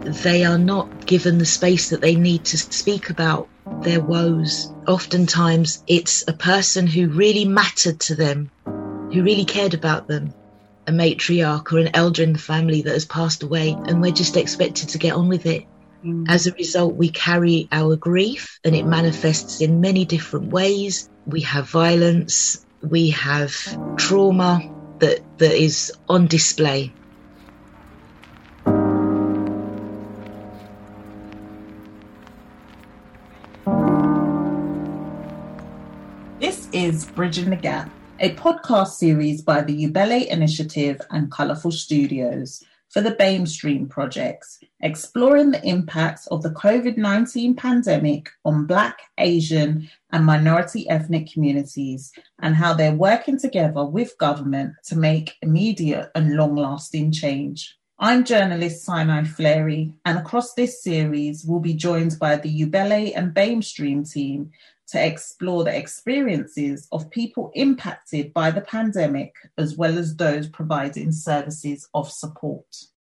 they are not given the space that they need to speak about their woes. Oftentimes it's a person who really mattered to them, who really cared about them, a matriarch or an elder in the family that has passed away, and we're just expected to get on with it. As a result, we carry our grief, and it manifests in many different ways. We have violence, we have trauma that is on display. This is Bridging the Gap, a podcast series by the Ubele Initiative and Colourful Studios for the BAME Stream projects, exploring the impacts of the COVID-19 pandemic on Black, Asian and minority ethnic communities and how they're working together with government to make immediate and long-lasting change. I'm journalist Sinai Fleury, and across this series we'll be joined by the Ubele and BAME Stream team to explore the experiences of people impacted by the pandemic, as well as those providing services of support.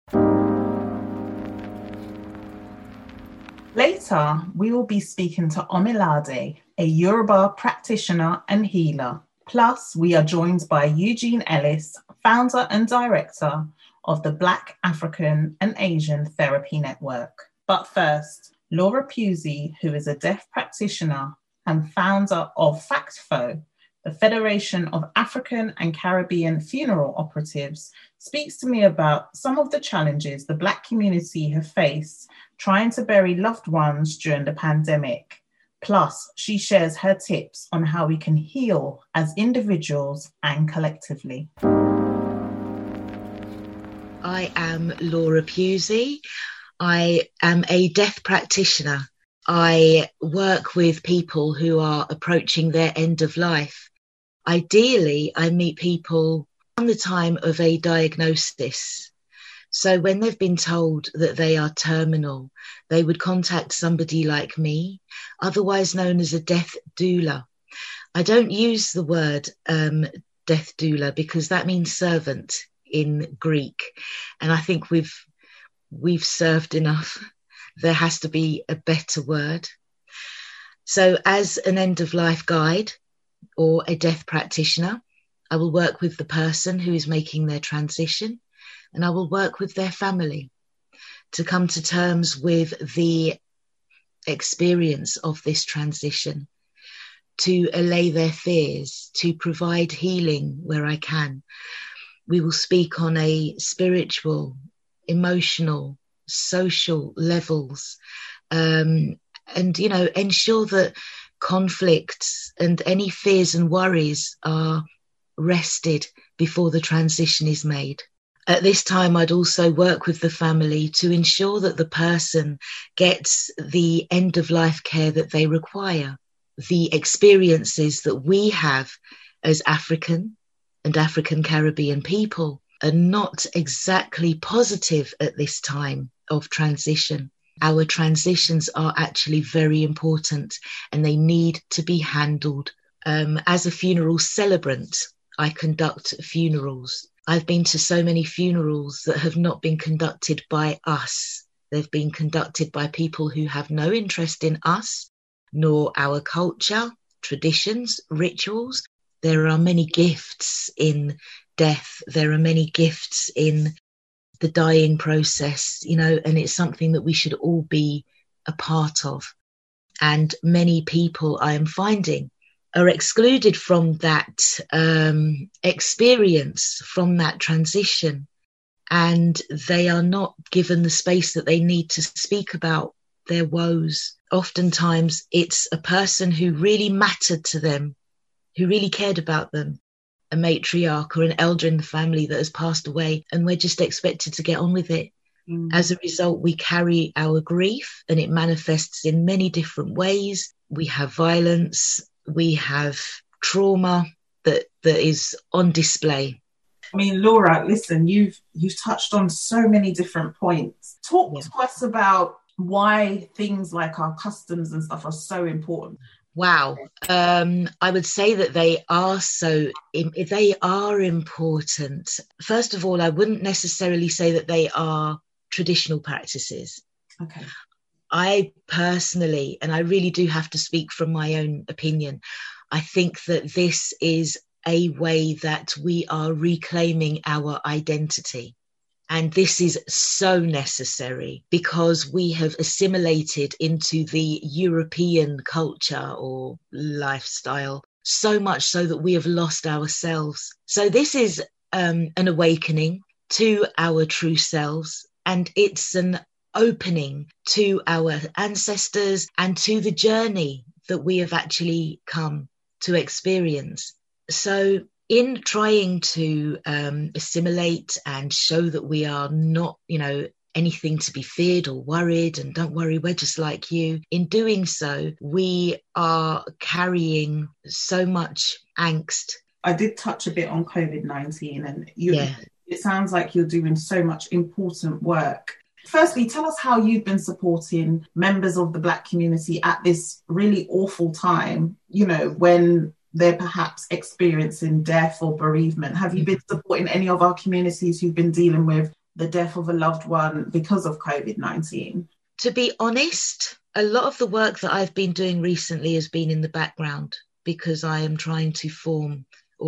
Later, we will be speaking to Omilade, a Yoruba practitioner and healer. Plus, we are joined by Eugene Ellis, founder and director of the Black, African and Asian Therapy Network. But first, Laura Pusey, who is a deaf practitioner and founder of FACTFO, the Federation of African and Caribbean Funeral Operatives, speaks to me about some of the challenges the Black community have faced trying to bury loved ones during the pandemic. Plus, she shares her tips on how we can heal as individuals and collectively. I am Laura Pusey. I am a deaf practitioner. I work with people who are approaching their end of life. Ideally, I meet people on the time of a diagnosis. So when they've been told that they are terminal, they would contact somebody like me, otherwise known as a death doula. I don't use the word death doula because that means servant in Greek. And I think we've served enough. There has to be a better word. So as an end-of-life guide or a death practitioner, I will work with the person who is making their transition, and I will work with their family to come to terms with the experience of this transition, to allay their fears, to provide healing where I can. We will speak on a spiritual, emotional, social levels, and ensure that conflicts and any fears and worries are rested before the transition is made. At this time, I'd also work with the family to ensure that the person gets the end-of-life care that they require. The experiences that we have as African and African Caribbean people are not exactly positive at this time of transition. Our transitions are actually very important and they need to be handled. As a funeral celebrant, I conduct funerals. I've been to so many funerals that have not been conducted by us. They've been conducted by people who have no interest in us, nor our culture, traditions, rituals. There are many gifts in death. There are many gifts in the dying process, and it's something that we should all be a part of. And many people, I am finding, are excluded from that experience, from that transition, and they are not given the space that they need to speak about their woes. Oftentimes it's a person who really mattered to them, who really cared about them, a matriarch or an elder in the family that has passed away, and we're just expected to get on with it. As a result, we carry our grief, and it manifests in many different ways. We have violence, we have trauma that is on display. I mean, Laura, listen, you've touched on so many different points. Talk to us about why things like our customs and stuff are so important. Wow. I would say that they are important. First of all, I wouldn't necessarily say that they are traditional practices. Okay. I personally, and I really do have to speak from my own opinion, I think that this is a way that we are reclaiming our identity. And this is so necessary because we have assimilated into the European culture or lifestyle so much so that we have lost ourselves. So this is an awakening to our true selves, and it's an opening to our ancestors and to the journey that we have actually come to experience. So in trying to assimilate and show that we are not, anything to be feared or worried, and don't worry, we're just like you. In doing so, we are carrying so much angst. I did touch a bit on COVID-19, and it sounds like you're doing so much important work. Firstly, tell us how you've been supporting members of the Black community at this really awful time, when they're perhaps experiencing death or bereavement. Have you been supporting any of our communities who've been dealing with the death of a loved one because of COVID-19? To be honest, a lot of the work that I've been doing recently has been in the background because I am trying to forming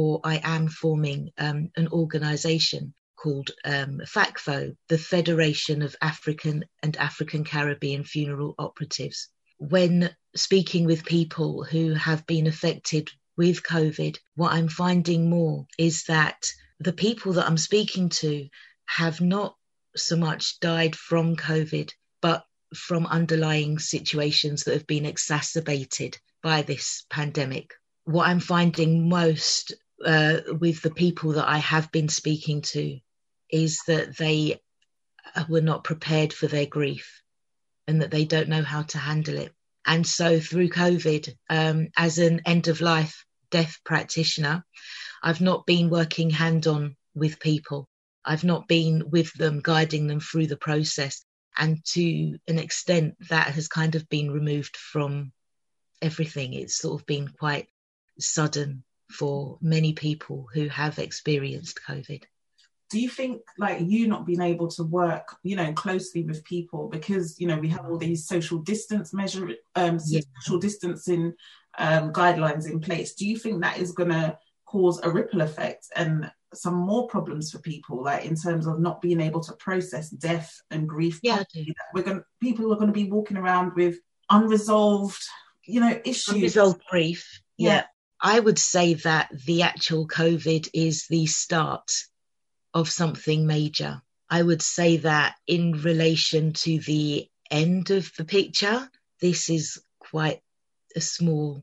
an organisation called FACFO, the Federation of African and African Caribbean Funeral Operatives. When speaking with people who have been affected with COVID, what I'm finding more is that the people that I'm speaking to have not so much died from COVID, but from underlying situations that have been exacerbated by this pandemic. What I'm finding most with the people that I have been speaking to is that they were not prepared for their grief and that they don't know how to handle it. And so through COVID, as an end-of-life death practitioner, I've not been working hand-on with people. I've not been with them, guiding them through the process. And to an extent, that has kind of been removed from everything. It's sort of been quite sudden for many people who have experienced COVID. Do you think, like, you not being able to work, closely with people because, we have all these social distance social distancing guidelines in place, do you think that is going to cause a ripple effect and some more problems for people, like in terms of not being able to process death and grief? Yeah, people are going to be walking around with unresolved, issues. Unresolved grief. Yeah. I would say that the actual COVID is the start of something major. I would say that in relation to the end of the picture, this is quite a small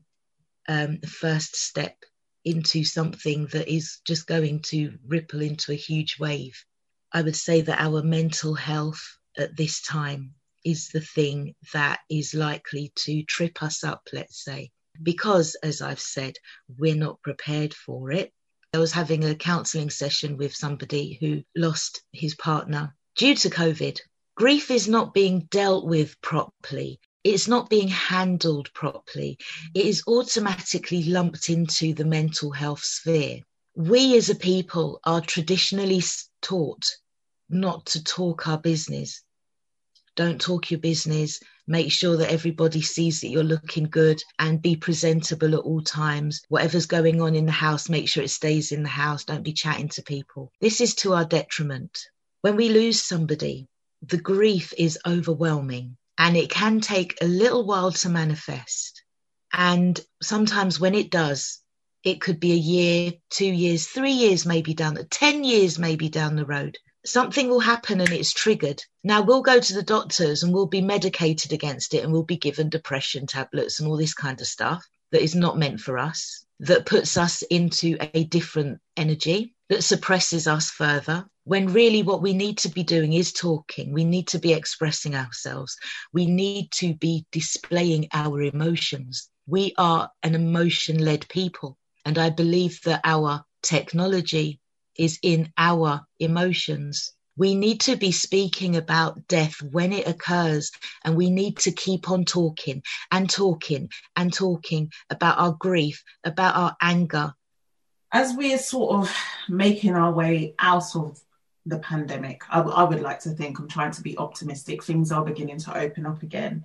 first step into something that is just going to ripple into a huge wave. I would say that our mental health at this time is the thing that is likely to trip us up, let's say, because, as I've said, we're not prepared for it. I was having a counselling session with somebody who lost his partner due to COVID. Grief is not being dealt with properly. It's not being handled properly. It is automatically lumped into the mental health sphere. We as a people are traditionally taught not to talk our business. Don't talk your business. Make sure that everybody sees that you're looking good and be presentable at all times. Whatever's going on in the house, make sure it stays in the house. Don't be chatting to people. This is to our detriment. When we lose somebody, the grief is overwhelming and it can take a little while to manifest. And sometimes when it does, it could be a year, 2 years, 3 years, maybe 10 years, maybe down the road. Something will happen and it's triggered. Now we'll go to the doctors and we'll be medicated against it and we'll be given depression tablets and all this kind of stuff that is not meant for us, that puts us into a different energy, that suppresses us further, when really what we need to be doing is talking. We need to be expressing ourselves. We need to be displaying our emotions. We are an emotion-led people. And I believe that our technology is in our emotions. We need to be speaking about death when it occurs, and we need to keep on talking and talking and talking about our grief, about our anger. As we are sort of making our way out of the pandemic. I would like to think, I'm trying to be optimistic, things are beginning to open up again.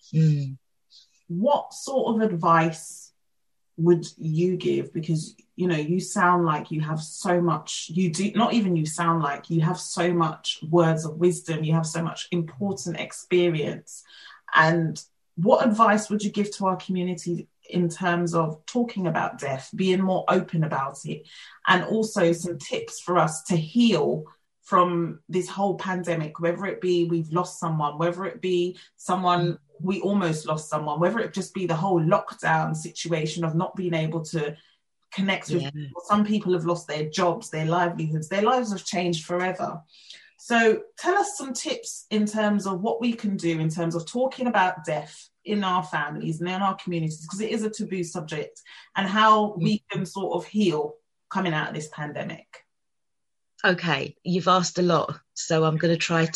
What sort of advice would you give? Because, you know, you sound like you have so much, you do, not even you sound like, you have so much words of wisdom, you have so much important experience. And what advice would you give to our community in terms of talking about death, being more open about it, and also some tips for us to heal from this whole pandemic, whether it be we've lost someone, whether it be someone we almost lost someone, whether it just be the whole lockdown situation of not being able to connect with people. Some people have lost their jobs, their livelihoods, their lives have changed forever. So tell us some tips in terms of what we can do in terms of talking about death in our families and in our communities, because it is a taboo subject, and how we can sort of heal coming out of this pandemic. Okay, you've asked a lot, so I'm going to try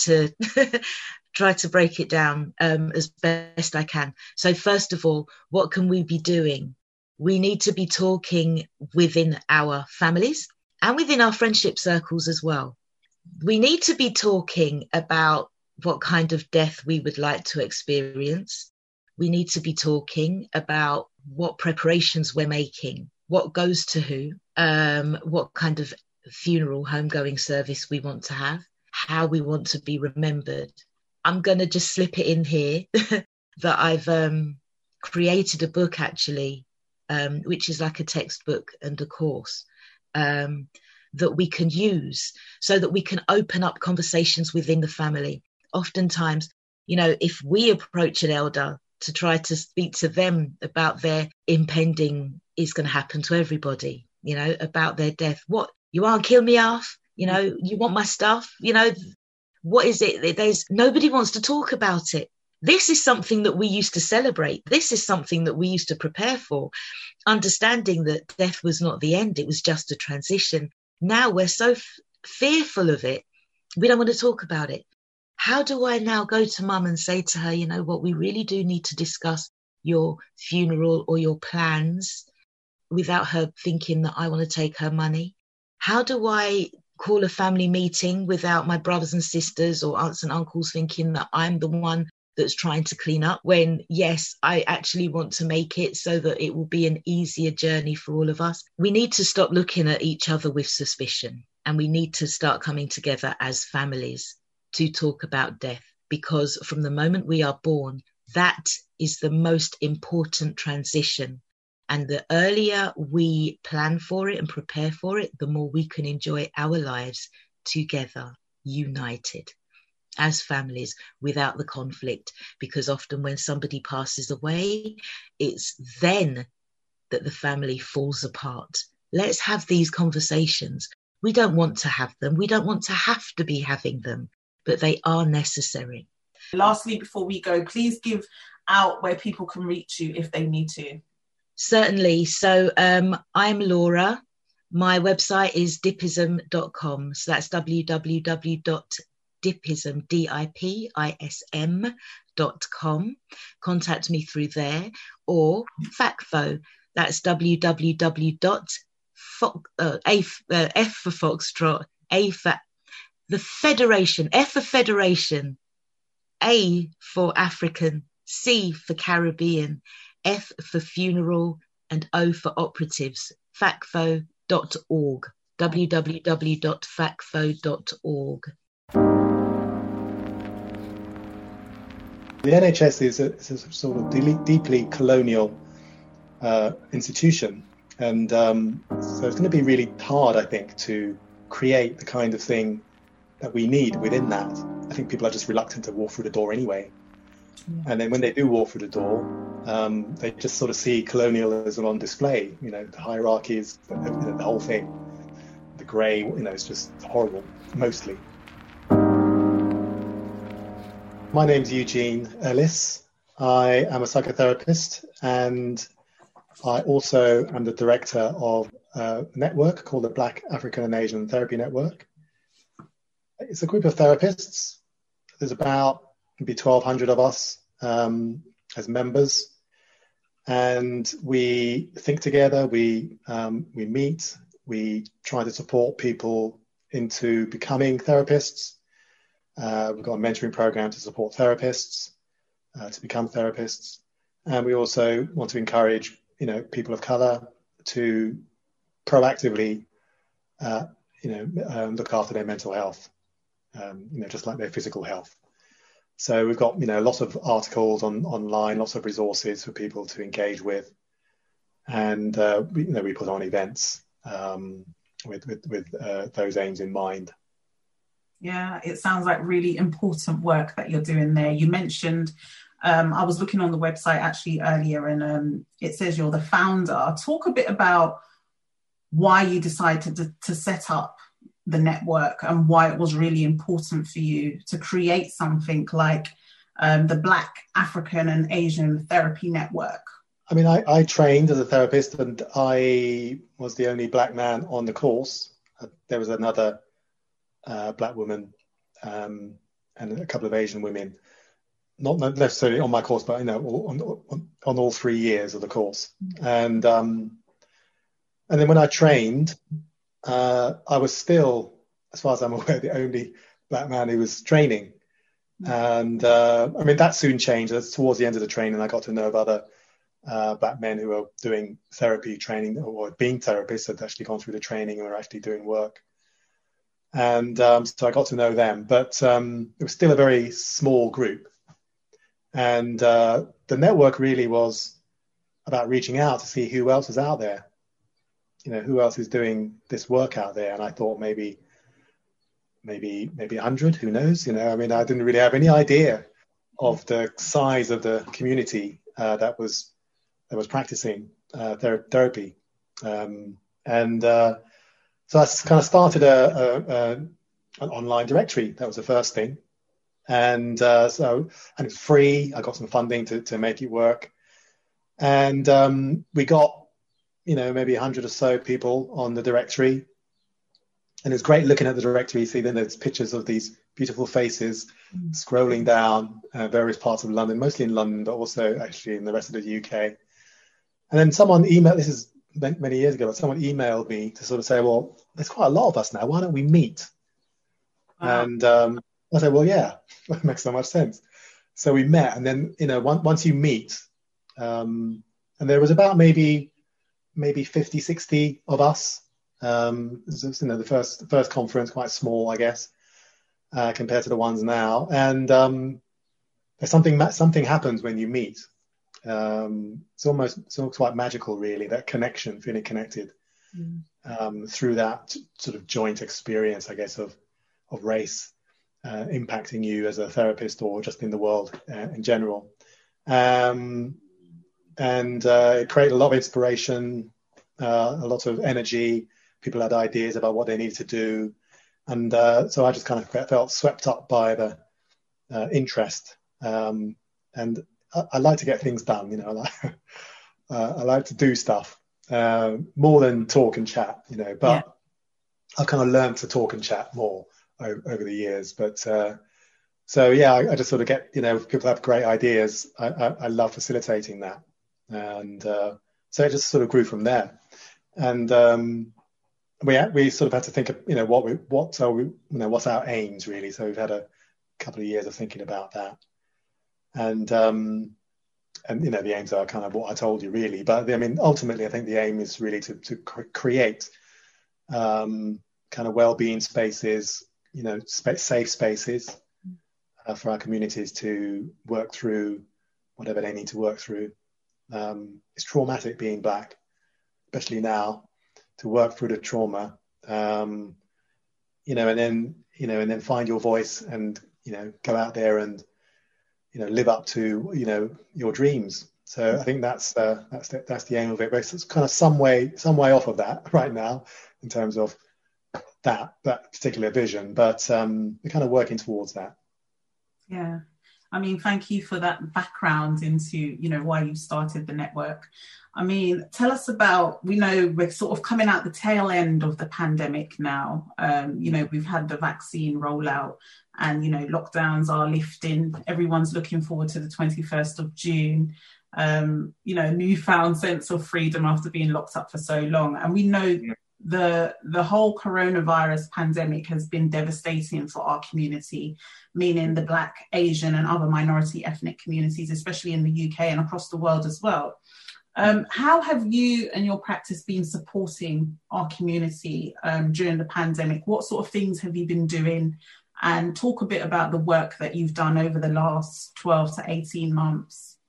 to break it down as best I can. So first of all, what can we be doing? We need to be talking within our families and within our friendship circles as well. We need to be talking about what kind of death we would like to experience. We need to be talking about what preparations we're making, what goes to who, what kind of funeral, homegoing service we want to have, how we want to be remembered. I'm going to just slip it in here that I've created a book actually, which is like a textbook and a course that we can use so that we can open up conversations within the family. Oftentimes, you know, if we approach an elder to try to speak to them about their impending is going to happen to everybody, you know, about their death. What, you want to kill me off? You know, you want my stuff? You know, what is it? There's nobody wants to talk about it. This is something that we used to celebrate. This is something that we used to prepare for, understanding that death was not the end. It was just a transition. Now we're so fearful of it. We don't want to talk about it. How do I now go to mum and say to her, you know what, we really do need to discuss your funeral or your plans without her thinking that I want to take her money? How do I call a family meeting without my brothers and sisters or aunts and uncles thinking that I'm the one that's trying to clean up, when, yes, I actually want to make it so that it will be an easier journey for all of us? We need to stop looking at each other with suspicion, and we need to start coming together as families to talk about death, because from the moment we are born, that is the most important transition. And the earlier we plan for it and prepare for it, the more we can enjoy our lives together, united as families, without the conflict. Because often when somebody passes away, it's then that the family falls apart. Let's have these conversations. We don't want to have them. We don't want to have to be having them, but they are necessary. Lastly, before we go, please give out where people can reach you if they need to. Certainly. So I'm Laura. My website is dipism.com. So that's www.dipism.com. Contact me through there, or FACFO. That's F for Foxtrot, the Federation, F for Federation, A for African, C for Caribbean, F for funeral, and O for operatives. FACFO.org, www.facfo.org. The NHS is a sort of deeply colonial institution, and so it's going to be really hard, I think, to create the kind of thing that we need within that. I think people are just reluctant to walk through the door anyway. And then when they do walk through the door, they just sort of see colonialism on display, you know, the hierarchies, the whole thing, the grey, you know, it's just horrible, mostly. My name's Eugene Ellis. I am a psychotherapist, and I also am the director of a network called the Black African and Asian Therapy Network. It's a group of therapists. There's about maybe 1,200 of us as members, and we think together, we meet, we try to support people into becoming therapists. We've got a mentoring program to support therapists to become therapists. And we also want to encourage, people of colour to proactively, look after their mental health, just like their physical health. So we've got, lots of articles online, lots of resources for people to engage with. And, we put on events with those aims in mind. Yeah, it sounds like really important work that you're doing there. You mentioned, I was looking on the website actually earlier, and it says you're the founder. Talk a bit about why you decided to set up the network and why it was really important for you to create something like the Black African and Asian Therapy Network. I mean, I trained as a therapist, and I was the only Black man on the course. There was another Black woman and a couple of Asian women, not necessarily on my course, but on all 3 years of the course. And then when I trained, I was still, as far as I'm aware, the only Black man who was training. And that soon changed. That's towards the end of the training, I got to know of other Black men who were doing therapy training or being therapists, had actually gone through the training and were actually doing work. And so I got to know them, but it was still a very small group. And the network really was about reaching out to see who else is out there, who else is doing this work out there. And I thought maybe 100, who knows? I didn't really have any idea of the size of the community that was practicing therapy. So I kind of started an online directory. That was the first thing. And it's free. I got some funding to make it work. And we got, maybe 100 or so people on the directory. And it was great looking at the directory. See, then there's pictures of these beautiful faces scrolling down various parts of London, mostly in London, but also actually in the rest of the UK. And then someone emailed, this is many years ago, but someone emailed me to sort of say, well, there's quite a lot of us now. Why don't we meet? Wow. And I said, well, yeah, that makes so much sense. So we met, and then, once you meet, and there was about maybe 50, 60 of us. The first conference, quite small, I guess, compared to the ones now. And there's something happens when you meet. It's almost quite magical, really, that connection, feeling connected through that sort of joint experience, I guess, of race impacting you as a therapist or just in the world in general. And it created a lot of inspiration, a lot of energy. People had ideas about what they needed to do. And so I just kind of felt swept up by the interest. And I like to get things done, I like to do stuff more than talk and chat, but yeah. I've kind of learned to talk and chat more over the years. But I just sort of get, people have great ideas. I love facilitating that. And so it just sort of grew from there. And we sort of had to think of, what's our aims really. So we've had a couple of years of thinking about that. And the aims are kind of what I told you really, but ultimately I think the aim is really to create kind of well-being spaces, safe spaces for our communities to work through whatever they need to work through. It's traumatic being Black, especially now, to work through the trauma, and then find your voice and go out there and live up to your dreams. So I think that's the aim of it. But it's kind of some way off of that right now in terms of that particular vision. But we're kind of working towards that. Yeah. Thank you for that background into, why you started the network. Tell us about, we know we're sort of coming out the tail end of the pandemic now. We've had the vaccine rollout and, lockdowns are lifting. Everyone's looking forward to the 21st of June. Newfound sense of freedom after being locked up for so long. And we know the whole coronavirus pandemic has been devastating for our community, meaning the Black, Asian and other minority ethnic communities, especially in the UK and across the world as well. How have you and your practice been supporting our community during the pandemic? What sort of things have you been doing? And talk a bit about the work that you've done over the last 12 to 18 months.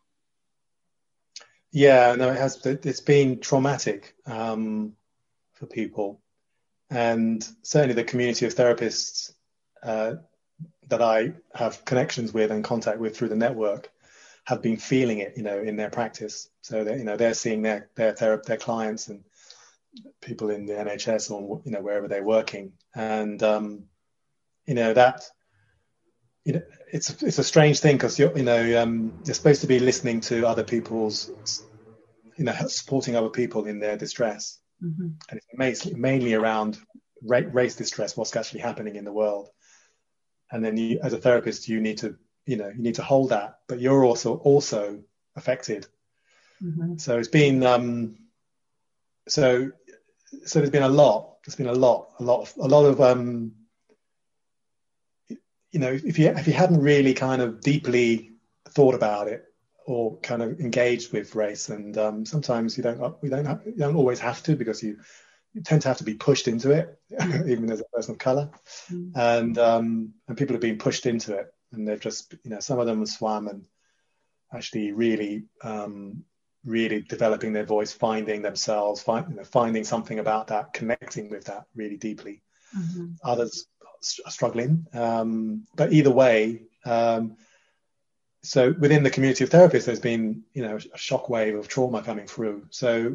Yeah, no, it's been traumatic for people. And certainly the community of therapists that I have connections with and contact with through the network have been feeling it, in their practice. So that, they're seeing their clients and people in the NHS or, wherever they're working. And, it's a strange thing because you're supposed to be listening to other people's, supporting other people in their distress. Mm-hmm. And it's mainly around race distress, what's actually happening in the world. And then you, as a therapist, you need to hold that, but you're also affected. Mm-hmm. So it's been so there's been a lot. There's been a lot of if you hadn't really kind of deeply thought about it or kind of engaged with race, and sometimes we don't always have to, because you tend to have to be pushed into it, even as a person of color, and people have been pushed into it, and they've just some of them have swam and actually really developing their voice, finding themselves, finding something about that, connecting with that really deeply. Mm-hmm. Others are struggling, but either way, so within the community of therapists, there's been a shockwave of trauma coming through. So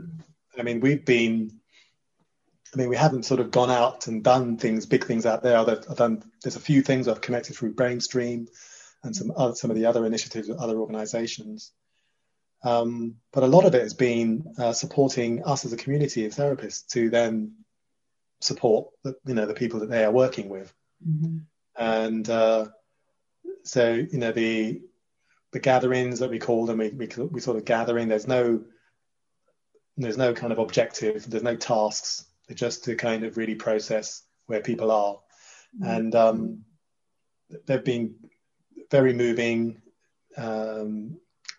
we haven't sort of gone out and done big things out there. There's a few things I've connected through Brainstream and some of the other initiatives with other organizations. But a lot of it has been supporting us as a community of therapists to then support the people that they are working with. Mm-hmm. And so the gatherings that we call them, we sort of gathering. There's no kind of objective. There's no tasks. They're just to kind of really process where people are. Mm-hmm. And they've been very moving kind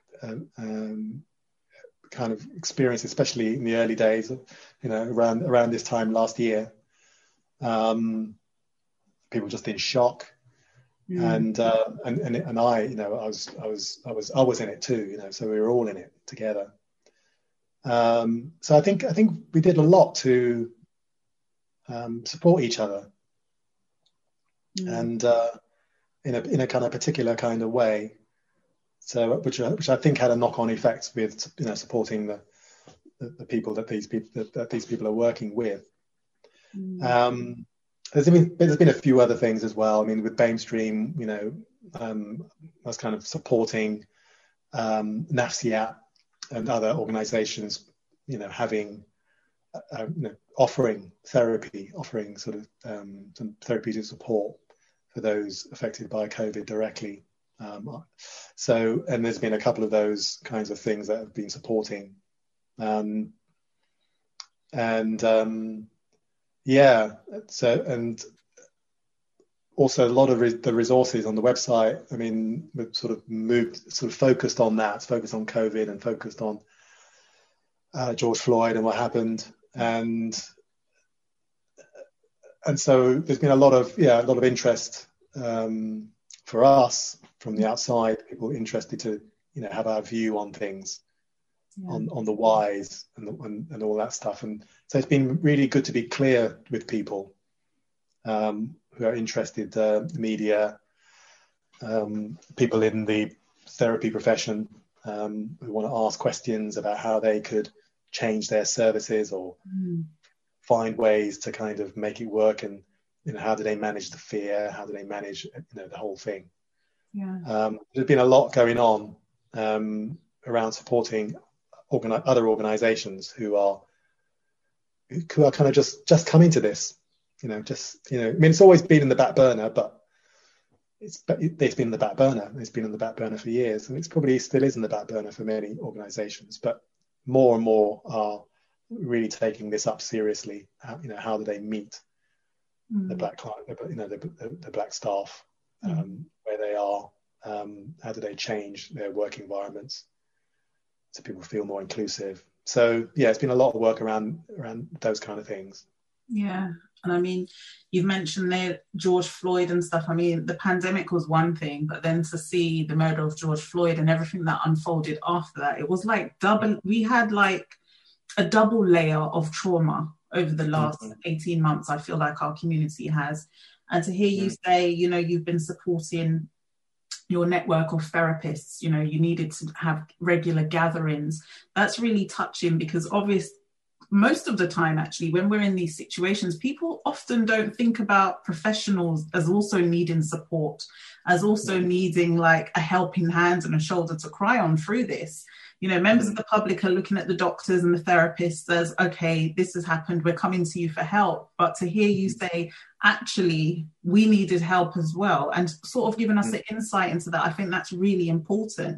of experience, especially in the early days, around this time last year. People just in shock. And I was in it too, so we were all in it together. So I think we did a lot to support each other, and in a kind of particular kind of way. So which I think had a knock-on effect with supporting the people that these people are working with. There's been a few other things as well. I mean, with Brainstream, I was kind of supporting NAFCIAT and other organisations, having offering therapy, offering sort of some therapeutic support for those affected by COVID directly. So there's been a couple of those kinds of things that have been supporting, and also a lot of the resources on the website. I mean, we've sort of focused on COVID and focused on George Floyd and what happened, and so there's been a lot of interest for us from the outside, people interested to have our view on things, on the whys and all that stuff. And so it's been really good to be clear with people who are interested, media, people in the therapy profession who want to ask questions about how they could change their services or find ways to kind of make it work, and how do they manage the fear, how do they manage the whole thing. There's been a lot going on around supporting other organizations who are kind of just coming to this, I mean, it's always been in the back burner, but it's been in the back burner. It's been in the back burner for years, and it's probably still is in the back burner for many organizations, but more and more are really taking this up seriously. How do they meet the black client, the black staff, where they are? How do they change their work environments so people feel more inclusive? So yeah, it's been a lot of work around those kind of things. Yeah. And I mean, you've mentioned there George Floyd and stuff. I mean, the pandemic was one thing, but then to see the murder of George Floyd and everything that unfolded after that, it was like we had like a double layer of trauma over the last 18 months, I feel like our community has. And to hear you say, you've been supporting your network of therapists, you needed to have regular gatherings. That's really touching, because obviously, most of the time, actually, when we're in these situations, people often don't think about professionals as also needing support, as also needing like a helping hand and a shoulder to cry on through this. Members of the public are looking at the doctors and the therapists as, okay, this has happened, we're coming to you for help. But to hear you say, actually, we needed help as well, and sort of giving us the insight into that, I think that's really important.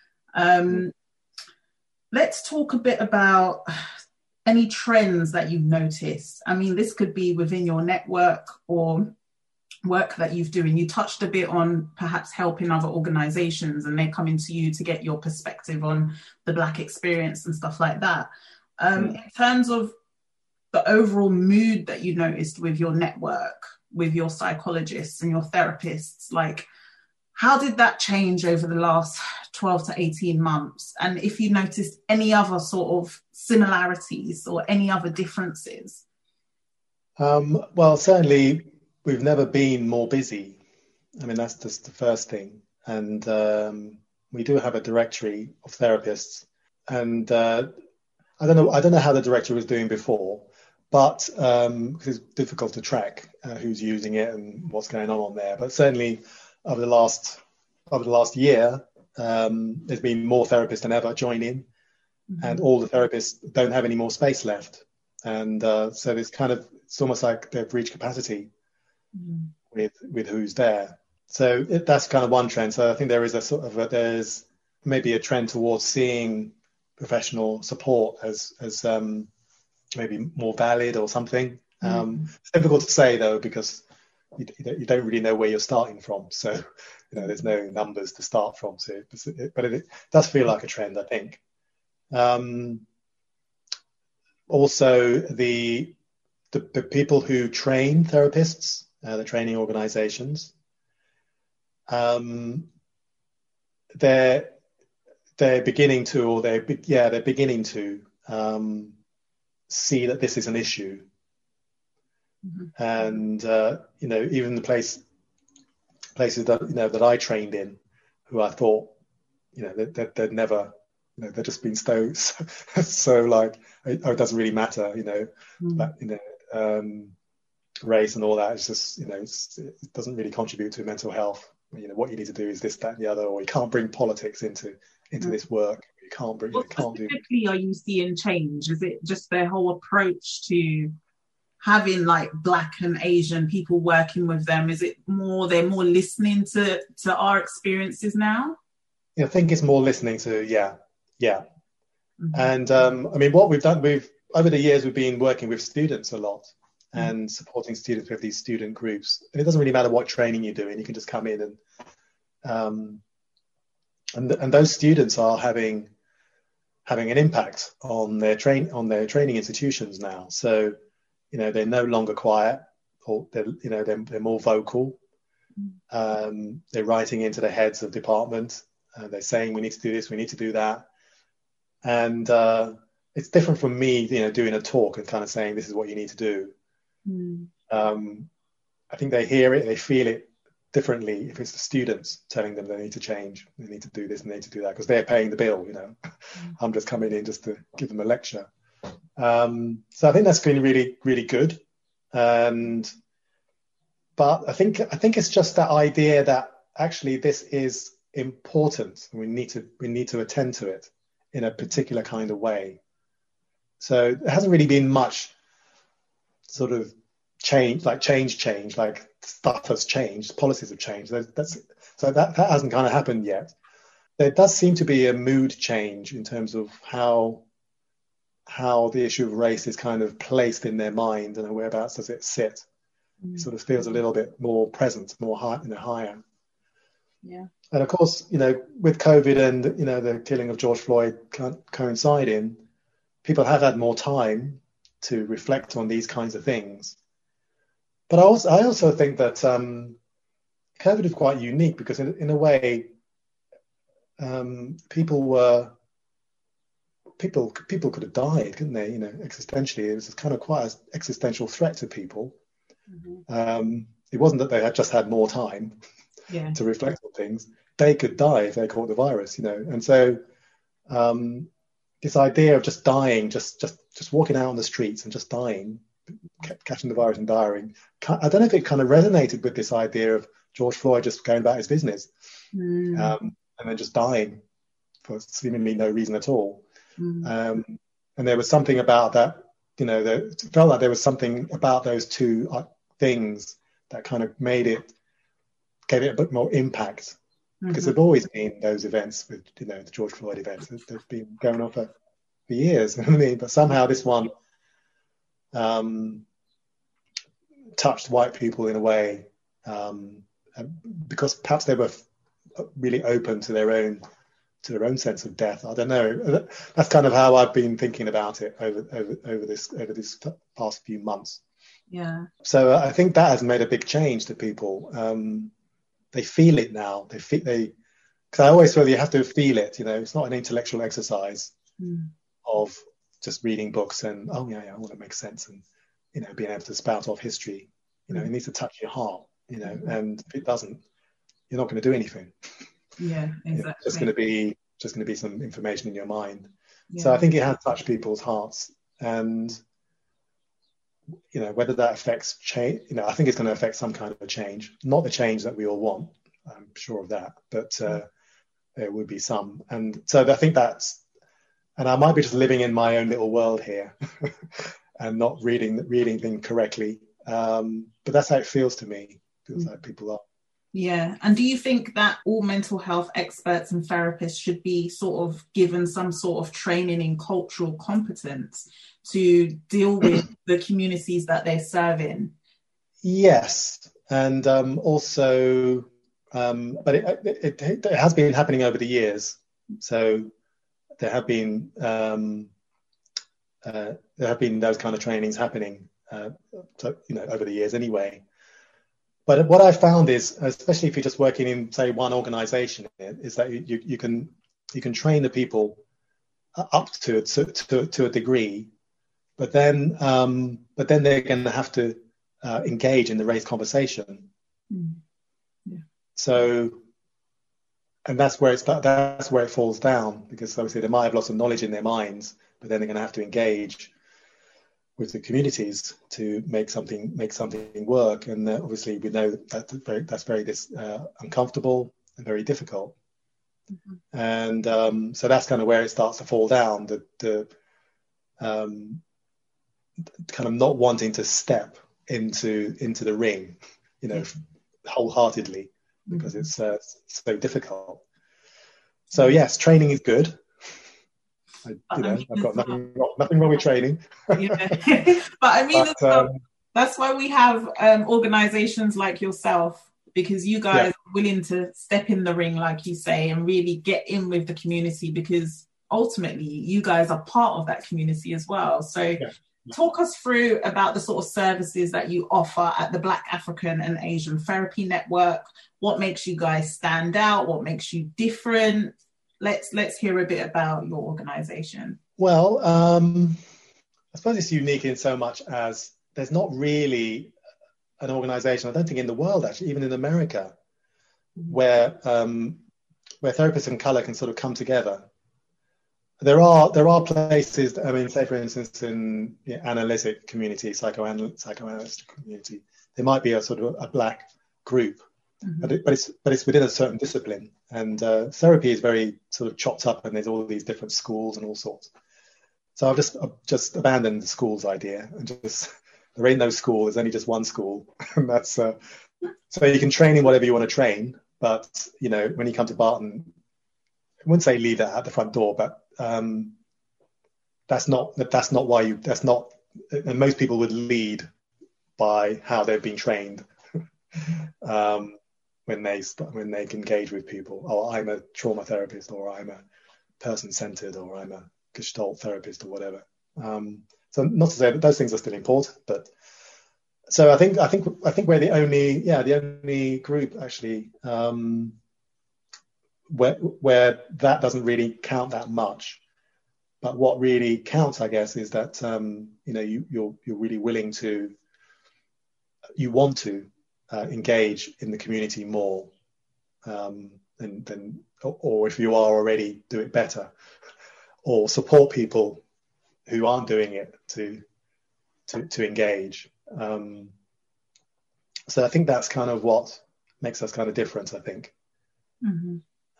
Let's talk a bit about any trends that you've noticed. I mean, this could be within your network or work that you've doing. You touched a bit on perhaps helping other organizations and they're coming to you to get your perspective on the Black experience and stuff like that. In terms of the overall mood that you noticed with your network, with your psychologists and your therapists, like, how did that change over the last 12 to 18 months? And if you noticed any other sort of similarities or any other differences? Well, certainly we've never been more busy. I mean, that's just the first thing. And we do have a directory of therapists. And I don't know how the directory was doing before, but because it's difficult to track who's using it and what's going on there. But certainly over the last year, there's been more therapists than ever joining, and all the therapists don't have any more space left. And so it's almost like they've reached capacity with who's there. So that's kind of one trend. So I think there is there's maybe a trend towards seeing professional support as maybe more valid or something. It's difficult to say though, because you don't really know where you're starting from. So, there's no numbers to start from. So, but it does feel like a trend, I think. Also, the people who train therapists, the training organizations, they're beginning to see that this is an issue. And even the places that that I trained in, who I thought they'd never, they're just been so like, it doesn't really matter, race and all that. It's just it doesn't really contribute to mental health. What you need to do is this, that, and the other, or you can't bring politics into this work. You can't bring. What specifically are you seeing change? Is it just their whole approach to having like Black and Asian people working with them? Is it they're more listening to our experiences now? I think it's more listening to, yeah. And I mean, what we've done, over the years, we've been working with students a lot and supporting students with these student groups. And it doesn't really matter what training you're doing; you can just come in and those students are having an impact on their training institutions now. So, they're no longer quiet, or they're more vocal. They're writing into the heads of department. They're saying, we need to do this, we need to do that. And it's different from me, doing a talk and kind of saying, this is what you need to do. I think they hear it, they feel it differently if it's the students telling them they need to change, they need to do this and they need to do that, because they're paying the bill. I'm just coming in just to give them a lecture. So I think that's been really, really good. But I think it's just that idea that actually this is important and we need to attend to it in a particular kind of way. So there hasn't really been much sort of change, like stuff has changed, policies have changed. So that hasn't kind of happened yet. There does seem to be a mood change in terms of how how the issue of race is kind of placed in their mind and whereabouts does it sit. It sort of feels a little bit more present, more high, higher. Yeah. And of course, with COVID and, the killing of George Floyd coinciding, people have had more time to reflect on these kinds of things. But I also think that COVID is quite unique because in a way, people could have died, couldn't they? Existentially, it was kind of quite an existential threat to people. Mm-hmm. It wasn't that they had just had more time to reflect on things. They could die if they caught the virus, And so this idea of just dying, just walking out on the streets and just dying, catching the virus and dying, I don't know if it kind of resonated with this idea of George Floyd just going about his business and then just dying for seemingly no reason at all. And there was something about that, it felt like there was something about those two things that kind of gave it a bit more impact. Because there've always been those events with, the George Floyd events. They've been going on for years, but somehow this one touched white people in a way because perhaps they were really open to their own sense of death. I don't know. That's kind of how I've been thinking about it over this past few months. Yeah. So I think that has made a big change to people. They feel it now. Because I always feel you have to feel it. It's not an intellectual exercise of just reading books and all that makes sense and being able to spout off history. It needs to touch your heart. And if it doesn't, you're not going to do anything. Yeah, exactly. It's just going to be some information in your mind. Yeah. So I think it has touched people's hearts, and whether that affects change, I think it's going to affect some kind of a change. Not the change that we all want, I'm sure of that, but there would be some. And so I think and I might be just living in my own little world here and not reading things correctly. But that's how it feels to me. It feels like people are. Yeah. And do you think that all mental health experts and therapists should be sort of given some sort of training in cultural competence to deal with the communities that they're serving? Yes. And also, but it has been happening over the years. So there have been those kind of trainings happening, over the years anyway. But what I found is, especially if you're just working in, say, one organization, is that you can train the people up to a degree, but then they're going to have to engage in the race conversation. Yeah. So, and that's where it falls down, because obviously they might have lots of knowledge in their minds, but then they're going to have to engage with the communities to make something work. And obviously we know that that's very uncomfortable and very difficult. Mm-hmm. And so that's kind of where it starts to fall down, the kind of not wanting to step into the ring, wholeheartedly, because it's so difficult. So yes, training is good. I've got nothing wrong with training. But I mean, that's why we have organizations like yourself, because you guys are willing to step in the ring, like you say, and really get in with the community, because ultimately you guys are part of that community as well. So talk us through about the sort of services that you offer at the Black African and Asian Therapy Network. What makes you guys stand out? What makes you different? Let's hear a bit about your organization. Well, I suppose it's unique in so much as there's not really an organization, I don't think in the world, actually, even in America, where therapists of color can sort of come together. There are places, I mean, say for instance in the analytic community, psychoanalyst community, there might be a sort of a Black group. Mm-hmm. But it's within a certain discipline, and therapy is very sort of chopped up, and there's all these different schools and all sorts. So I've just abandoned the schools idea, and there ain't no school. There's only just one school, and that's so you can train in whatever you want to train. But when you come to Barton, I wouldn't say leave that at the front door, but that's not and most people would lead by how they've been trained when they engage with people. Oh, I'm a trauma therapist, or I'm a person-centered, or I'm a Gestalt therapist, or whatever. So not to say that those things are still important, but so I think we're the only group actually where that doesn't really count that much. But what really counts, I guess, is that you're really willing to, you want to engage in the community more, or if you are already, do it better, or support people who aren't doing it to engage. So I think that's kind of what makes us kind of different, I think. Mm-hmm.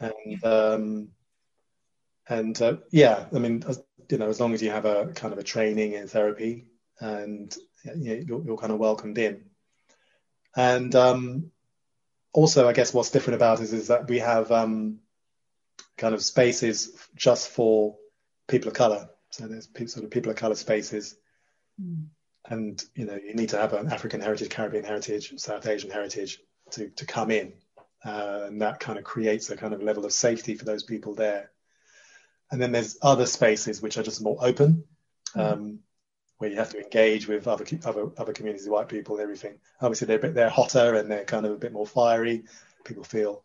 As long as you have a kind of a training in therapy, and you're kind of welcomed in. And also, I guess what's different about us is that we have kind of spaces just for people of color. So there's sort of people of color spaces. Mm. And you need to have an African heritage, Caribbean heritage, South Asian heritage to come in, and that kind of creates a kind of level of safety for those people there. And then there's other spaces which are just more open, where you have to engage with other communities, white people, everything. Obviously, they're hotter and they're kind of a bit more fiery. People feel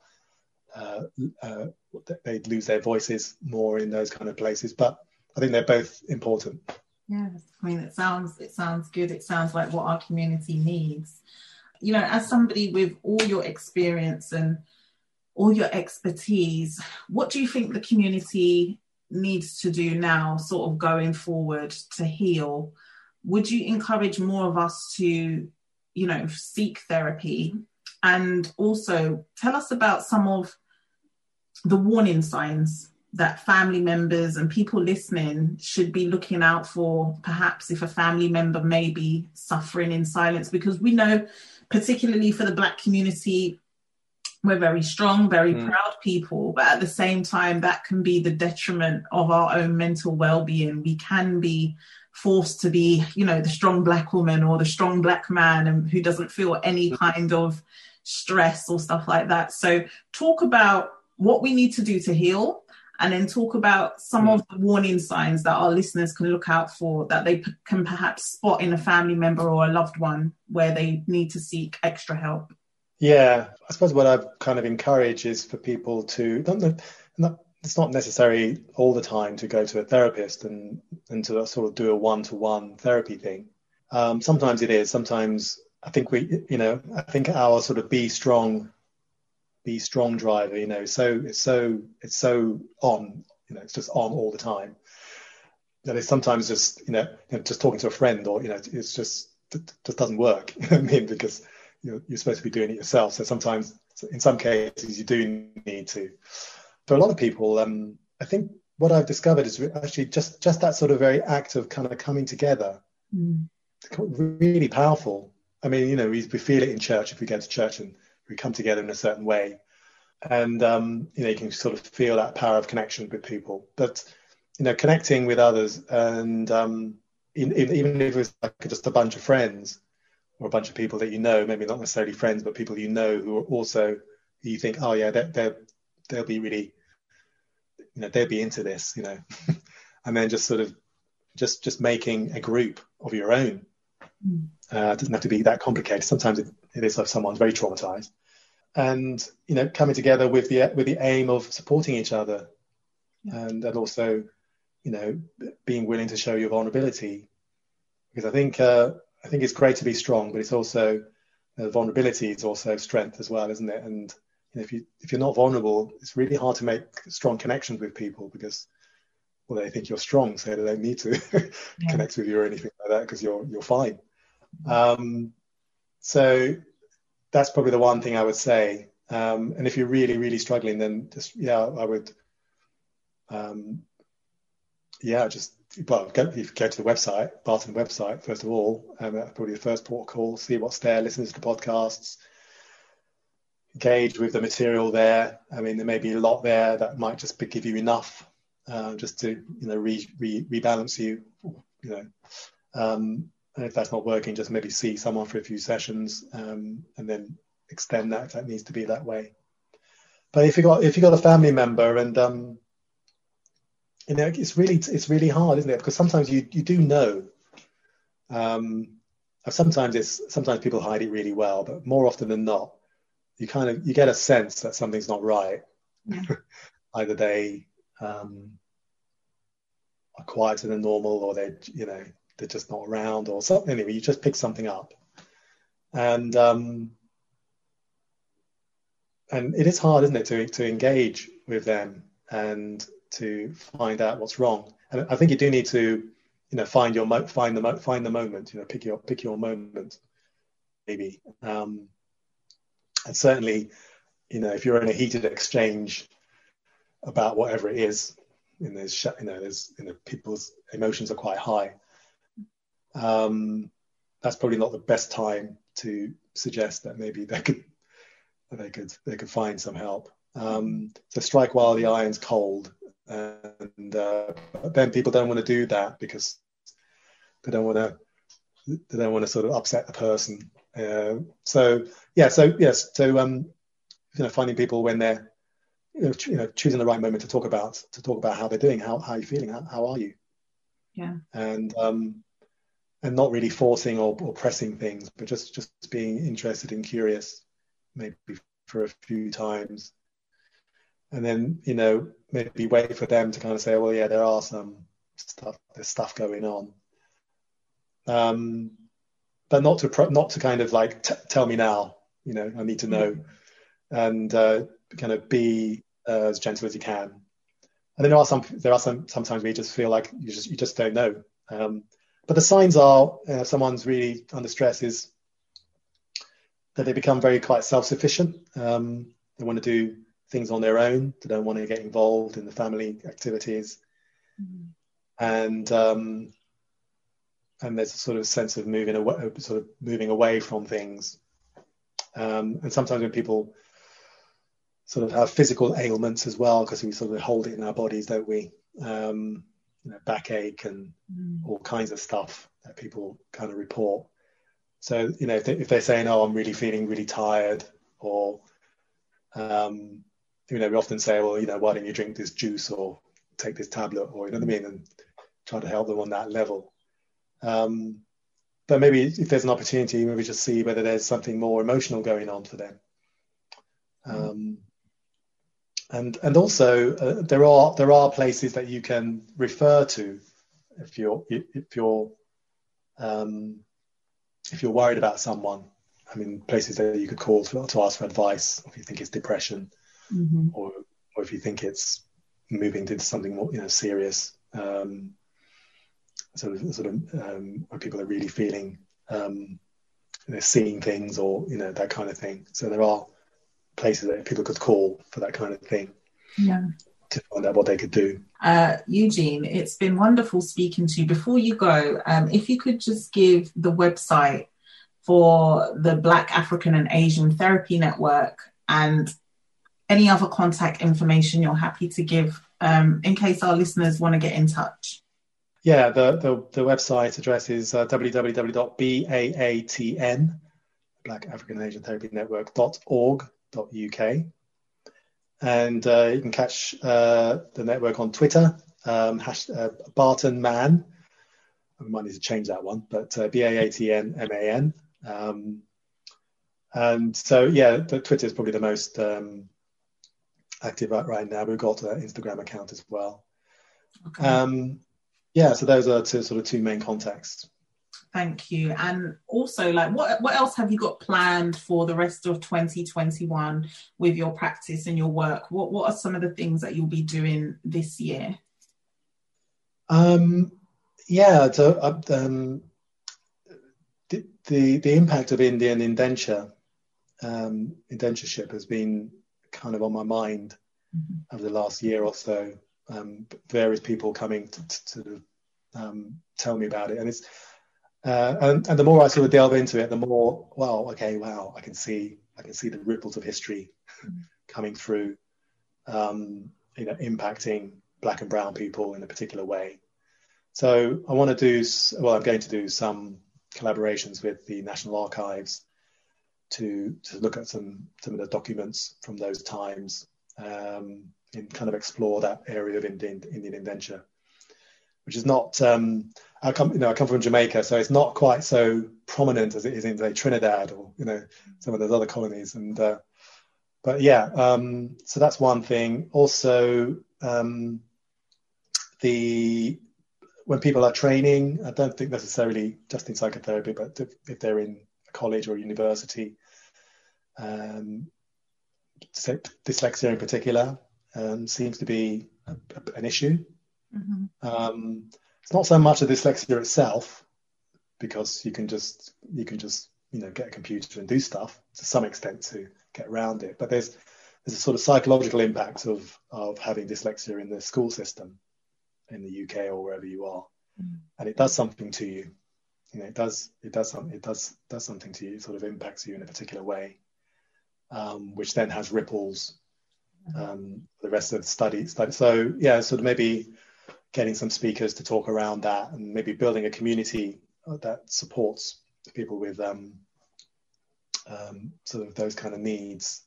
they lose their voices more in those kind of places. But I think they're both important. Yes, I mean, it sounds good. It sounds like what our community needs. As somebody with all your experience and all your expertise, what do you think the community needs to do now, sort of going forward, to heal? Would you encourage more of us to, seek therapy? And also tell us about some of the warning signs that family members and people listening should be looking out for, perhaps if a family member may be suffering in silence, because we know, particularly for the Black community, we're very strong, very proud people, but at the same time, that can be the detriment of our own mental well-being. We can be forced to be, the strong Black woman or the strong Black man, and who doesn't feel any kind of stress or stuff like that. So talk about what we need to do to heal, and then talk about some of the warning signs that our listeners can look out for, that they can perhaps spot in a family member or a loved one where they need to seek extra help. Yeah, I suppose what I've kind of encouraged is for people to, it's not necessary all the time to go to a therapist and to sort of do a one-to-one therapy thing. Sometimes it is. Sometimes I think I think our sort of be strong driver, so it's so on, it's just on all the time, that it's sometimes just, just talking to a friend, or, it's just doesn't work. You know what I mean? Because you're supposed to be doing it yourself. So sometimes, in some cases, you do need to. For a lot of people, I think what I've discovered is actually just that sort of very act of kind of coming together, really powerful. I mean, we feel it in church if we go to church and we come together in a certain way, and you can sort of feel that power of connection with people. But connecting with others, and even if it's like just a bunch of friends or a bunch of people that maybe not necessarily friends, but people who are also, you think, oh yeah, they'll be really, they'll be into this, and then just sort of just making a group of your own. It doesn't have to be that complicated. Sometimes it is if someone's very traumatized, and coming together with the aim of supporting each other, and also being willing to show your vulnerability, because I think it's great to be strong, but it's also vulnerability is also strength as well, isn't it? And if you're not vulnerable, it's really hard to make strong connections with people, because they think you're strong, so they don't need to connect with you or anything like that, because you're fine. So that's probably the one thing I would say. And if you're really, really struggling, then I would, if you go to the website, Barton website, first of all, that's probably the first port of call. See what's there, listen to the podcasts, engage with the material there. I mean, there may be a lot there that might just give you enough just to rebalance you, and if that's not working, just maybe see someone for a few sessions, and then extend that if that needs to be that way. But if you got a family member, and it's really hard, isn't it? Because sometimes you do know. Sometimes people hide it really well, but more often than not, you get a sense that something's not right. Yeah. Either they are quieter than normal, or they're just not around, or something. Anyway, you just pick something up, and it is hard, isn't it, to engage with them and to find out what's wrong. And I think you do need to, find the moment. Pick your moment, maybe. And certainly, if you're in a heated exchange about whatever it is, and people's emotions are quite high, that's probably not the best time to suggest that maybe they could find some help. So strike while the iron's cold, and then people don't want to do that because they don't want to sort of upset the person. Finding people when they're choosing the right moment to talk about how they're doing, how are you feeling, how are you, and not really forcing or pressing things, but just being interested and curious, maybe for a few times, and then maybe wait for them to kind of say, well, yeah, there's stuff going on, but not to kind of like tell me now, I need to know, and kind of be as gentle as you can. And then there are some sometimes where you just feel like you just don't know. But the signs are, if someone's really under stress, is that they become quite self-sufficient. They want to do things on their own. They don't want to get involved in the family activities. And there's a sort of sense of moving away from things. And sometimes when people sort of have physical ailments as well, because we sort of hold it in our bodies, don't we? Backache and all kinds of stuff that people kind of report. So, if they're saying, oh, I'm really feeling really tired, or, we often say, well, why don't you drink this juice or take this tablet, or, and try to help them on that level. But maybe if there's an opportunity, maybe just see whether there's something more emotional going on for them. And also there are places that you can refer to if you're worried about someone. I mean, places that you could call to ask for advice if you think it's depression, or if you think it's moving to something more serious. Where people are really feeling seeing things, or that kind of thing. So there are places that people could call for that kind of thing, to find out what they could do. Eugene, it's been wonderful speaking to you. Before you go, if you could just give the website for the Black African and Asian Therapy Network and any other contact information you're happy to give, in case our listeners want to get in touch. Yeah, the website address is www.BAATN, Black African and Asian Therapy Network.org.uk. And you can catch the network on Twitter, Barton Man. I might need to change that one, but BAATNMAN. And so, the Twitter is probably the most active right now. We've got an Instagram account as well. Okay. So those are two main contacts. Thank you. And also, what else have you got planned for the rest of 2021 with your practice and your work? What are some of the things that you'll be doing this year? The impact of Indian indentureship has been kind of on my mind over the last year or so. Various people coming to tell me about it, and it's and the more I sort of delve into it, the more I can see the ripples of history coming through, impacting Black and brown people in a particular way. So I'm going to do some collaborations with the National Archives to look at some of the documents from those times, and kind of explore that area of Indian indenture, which is not. I come from Jamaica, so it's not quite so prominent as it is in, say, Trinidad or some of those other colonies. And but yeah, so that's one thing. Also, when people are training, I don't think necessarily just in psychotherapy, but if they're in a college or university, dyslexia in particular seems to be an issue. Mm-hmm. It's not so much a dyslexia itself, because you can just get a computer and do stuff to some extent to get around it. But there's a sort of psychological impact of having dyslexia in the school system in the UK or wherever you are, and it does something to you. It does something to you. It sort of impacts you in a particular way, which then has ripples the rest of the study. So yeah, sort of maybe getting some speakers to talk around that, and maybe building a community that supports people with sort of those kind of needs,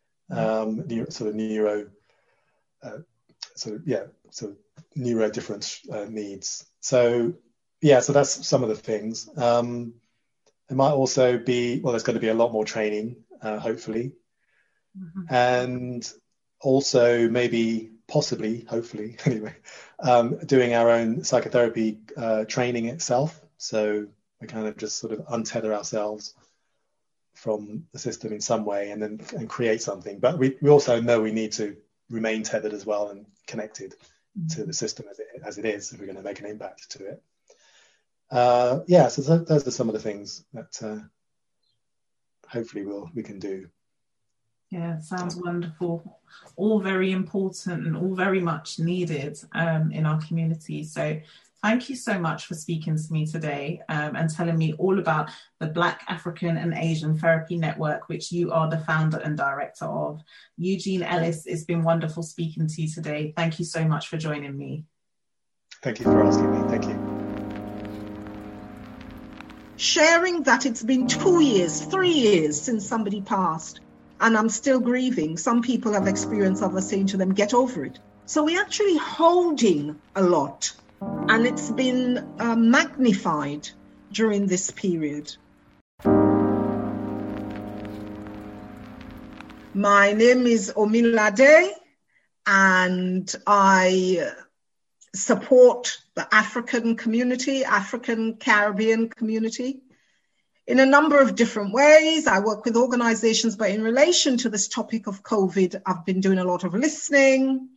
neurodifferent needs. So yeah, so that's some of the things. There might also be, there's going to be a lot more training, hopefully. Mm-hmm. And also maybe, possibly, hopefully, anyway, doing our own psychotherapy training itself. So we kind of just sort of untether ourselves from the system in some way and create something. But we also know we need to remain tethered as well and connected to the system as it is if we're going to make an impact to it. So those are some of the things that hopefully we can do. Yeah, sounds wonderful. All very important and all very much needed in our community. So thank you so much for speaking to me today and telling me all about the Black African and Asian Therapy Network, which you are the founder and director of. Eugene Ellis, it's been wonderful speaking to you today. Thank you so much for joining me. Thank you for asking me. Thank you. Sharing that it's been 2 years, 3 years since somebody passed, and I'm still grieving. Some people have experienced others saying to them, get over it. So we're actually holding a lot, and it's been magnified during this period. My name is Omilade, and I support the African community, African Caribbean community, in a number of different ways. I work with organizations, but in relation to this topic of COVID, I've been doing a lot of listening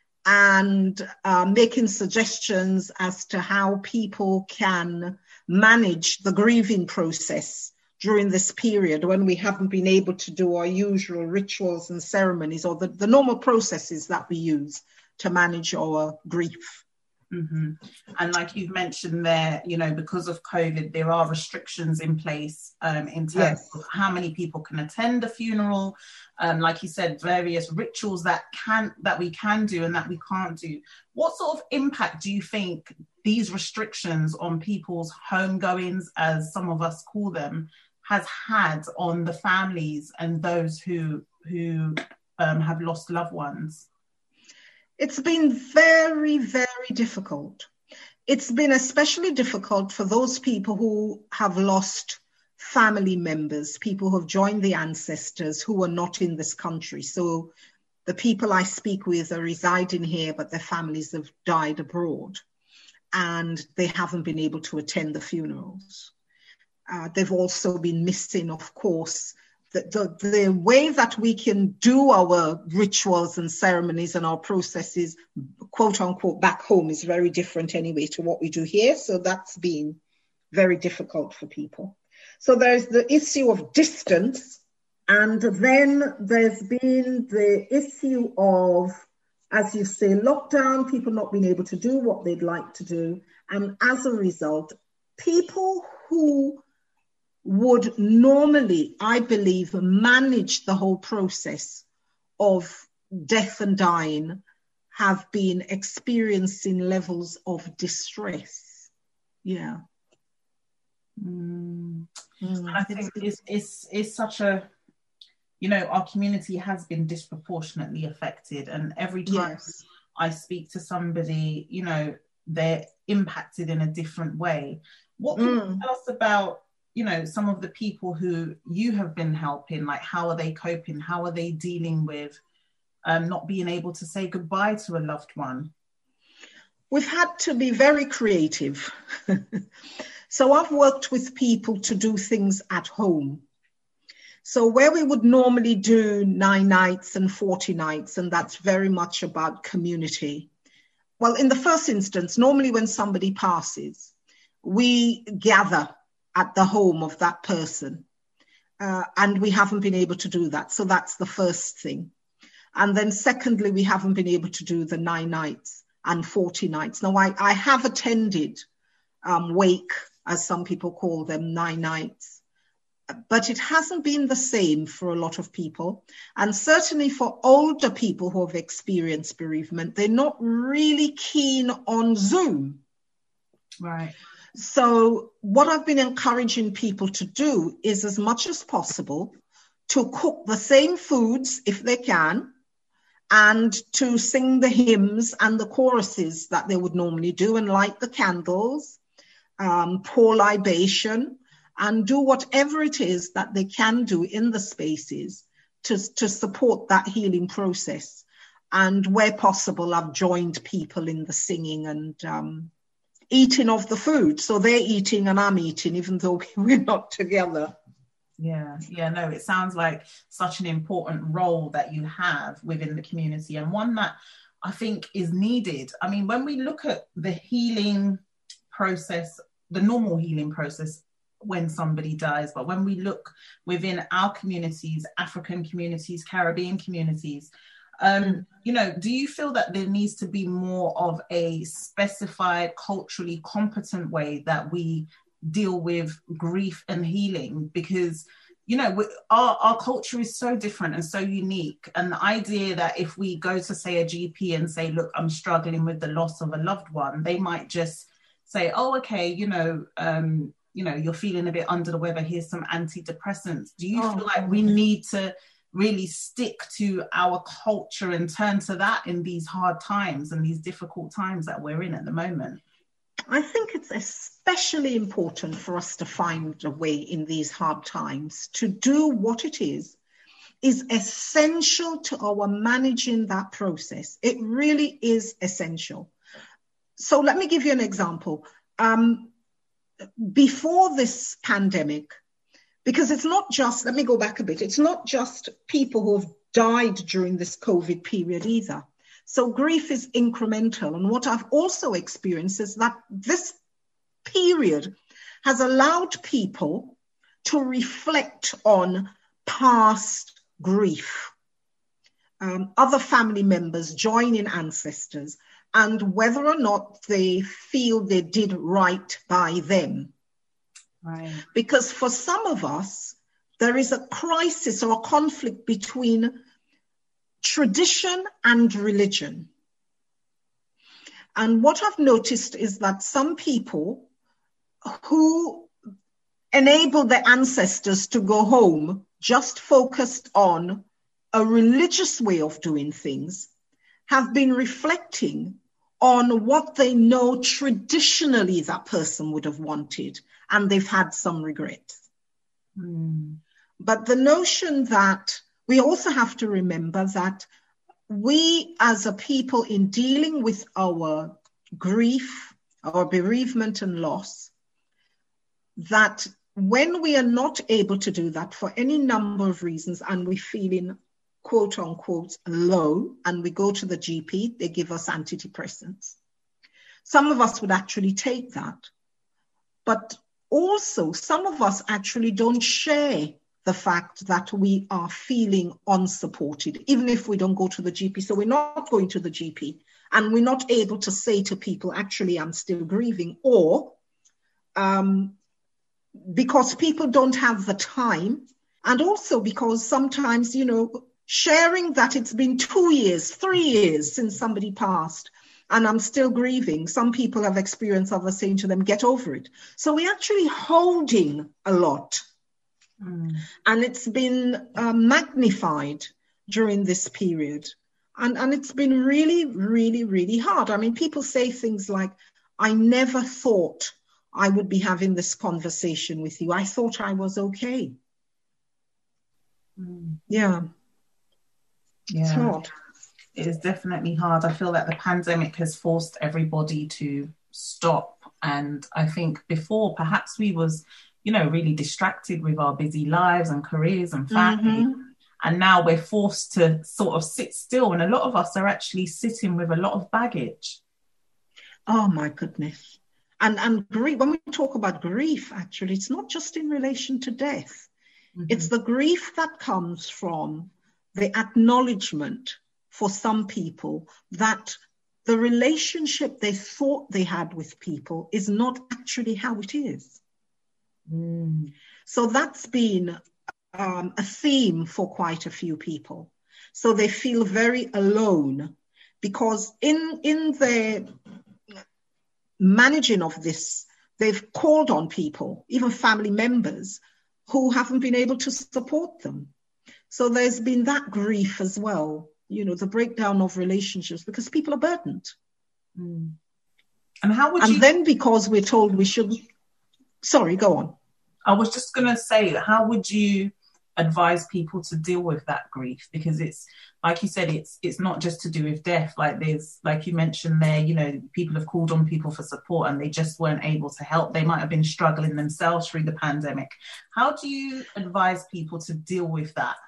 and making suggestions as to how people can manage the grieving process during this period when we haven't been able to do our usual rituals and ceremonies or the normal processes that we use to manage our grief. Mm-hmm. And like you've mentioned there, because of COVID, there are restrictions in place in terms of how many people can attend a funeral. Like you said, various rituals that we can do and that we can't do. What sort of impact do you think these restrictions on people's homegoings, as some of us call them, has had on the families and those who have lost loved ones? It's been very, very difficult. It's been especially difficult for those people who have lost family members, people who have joined the ancestors who are not in this country. So the people I speak with are residing here, but their families have died abroad and they haven't been able to attend the funerals. They've also been missing, of course, the way that we can do our rituals and ceremonies and our processes, quote unquote, back home is very different anyway to what we do here. So that's been very difficult for people. So there's the issue of distance. And then there's been the issue of, as you say, lockdown, people not being able to do what they'd like to do. And as a result, people who would normally, I believe, manage the whole process of death and dying have been experiencing levels of distress. Yeah. I think it's such a, you know, our community has been disproportionately affected, and every time I speak to somebody, you know, they're impacted in a different way. What can you tell us about, you know, some of the people who you have been helping? Like, how are they coping? How are they dealing with not being able to say goodbye to a loved one? We've had to be very creative. So I've worked with people to do things at home. So where we would normally do 9 nights and 40 nights, and that's very much about community. Well, in the first instance, normally when somebody passes, we gather at the home of that person. And we haven't been able to do that. So that's the first thing. And then secondly, we haven't been able to do the 9 nights and 40 nights. Now, I have attended wake, as some people call them, 9 nights. But it hasn't been the same for a lot of people. And certainly for older people who have experienced bereavement, they're not really keen on Zoom. Right. So what I've been encouraging people to do is, as much as possible, to cook the same foods if they can, and to sing the hymns and the choruses that they would normally do, and light the candles, pour libation, and do whatever it is that they can do in the spaces to support that healing process. And where possible, I've joined people in the singing and eating of the food. So they're eating and I'm eating, even though we're not together. Yeah, no, it sounds like such an important role that you have within the community, and one that I think is needed. I mean, when we look at the healing process, the normal healing process when somebody dies, but when we look within our communities, African communities, Caribbean communities, you know, do you feel that there needs to be more of a specified, culturally competent way that we deal with grief and healing? Because, you know, our culture is so different and so unique. And the idea that if we go to, say, a GP and say, look, I'm struggling with the loss of a loved one, they might just say, oh, okay, you know, you're feeling a bit under the weather, here's some antidepressants. Do you feel like we need to really stick to our culture and turn to that in these hard times and these difficult times that we're in at the moment? I think it's especially important for us to find a way in these hard times to do what it is essential to our managing that process. It really is essential. So let me give you an example. Before this pandemic, because it's not just, let me go back a bit, it's not just people who have died during this COVID period either. So grief is incremental. And what I've also experienced is that this period has allowed people to reflect on past grief, other family members joining ancestors, and whether or not they feel they did right by them. Right. Because for some of us, there is a crisis or a conflict between tradition and religion. And what I've noticed is that some people who enable their ancestors to go home just focused on a religious way of doing things have been reflecting on what they know traditionally that person would have wanted, and they've had some regrets. But the notion that we also have to remember that we as a people, in dealing with our grief, our bereavement and loss, that when we are not able to do that for any number of reasons and we're feeling quote unquote low, and we go to the GP, they give us antidepressants. Some of us would actually take that. But also some of us actually don't share the fact that we are feeling unsupported, even if we don't go to the GP. So we're not going to the GP and we're not able to say to people, actually, I'm still grieving, or because people don't have the time. And also because sometimes, you know, sharing that it's been 2 years, 3 years since somebody passed, and I'm still grieving. Some people have experienced others saying to them, get over it. So we're actually holding a lot. And it's been magnified during this period. And it's been really, really, really hard. I mean, people say things like, I never thought I would be having this conversation with you. I thought I was okay. Yeah. It's hard. It is definitely hard. I feel that the pandemic has forced everybody to stop. And I think before, perhaps we was, really distracted with our busy lives and careers and family. And now we're forced to sort of sit still. And a lot of us are actually sitting with a lot of baggage. Oh, my goodness. And grief, when we talk about grief, actually, it's not just in relation to death. It's the grief that comes from the acknowledgement for some people that the relationship they thought they had with people is not actually how it is. So that's been a theme for quite a few people. So they feel very alone because in the managing of this, they've called on people, even family members, who haven't been able to support them. So there's been that grief as well, the breakdown of relationships because people are burdened. And how would you... And then because we're told we should... Sorry, go on. I was just going to say, how would you advise people to deal with that grief? Because it's, like you said, it's not just to do with death. Like there's, like you mentioned there, people have called on people for support and they just weren't able to help. They might have been struggling themselves through the pandemic. How do you advise people to deal with that?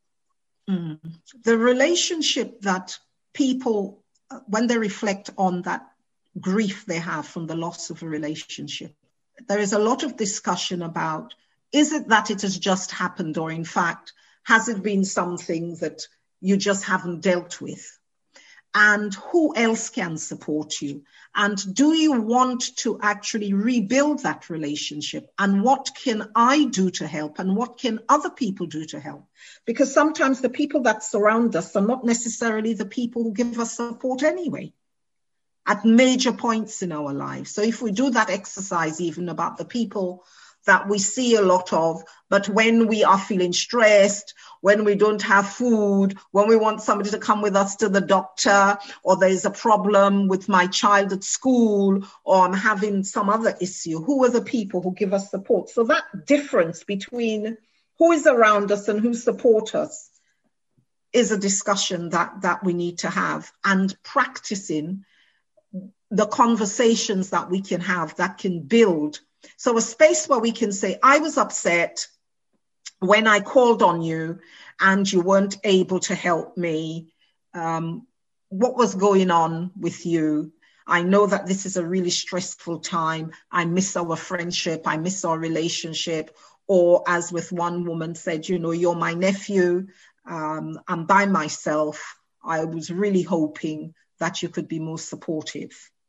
The relationship that people, when they reflect on that grief they have from the loss of a relationship, there is a lot of discussion about, is it that it has just happened, or in fact, has it been something that you just haven't dealt with? And who else can support you? And do you want to actually rebuild that relationship? And what can I do to help? And what can other people do to help? Because sometimes the people that surround us are not necessarily the people who give us support anyway, at major points in our lives. So if we do that exercise, even about the people that we see a lot of, but when we are feeling stressed, when we don't have food, when we want somebody to come with us to the doctor, or there's a problem with my child at school, or I'm having some other issue, who are the people who give us support? So that difference between who is around us and who support us is a discussion that we need to have, and practicing the conversations that we can have that can build. So a space where we can say, I was upset when I called on you and you weren't able to help me. What was going on with you? I know that this is a really stressful time. I miss our friendship. I miss our relationship. Or as with one woman said, you're my nephew. I'm by myself. I was really hoping that you could be more supportive.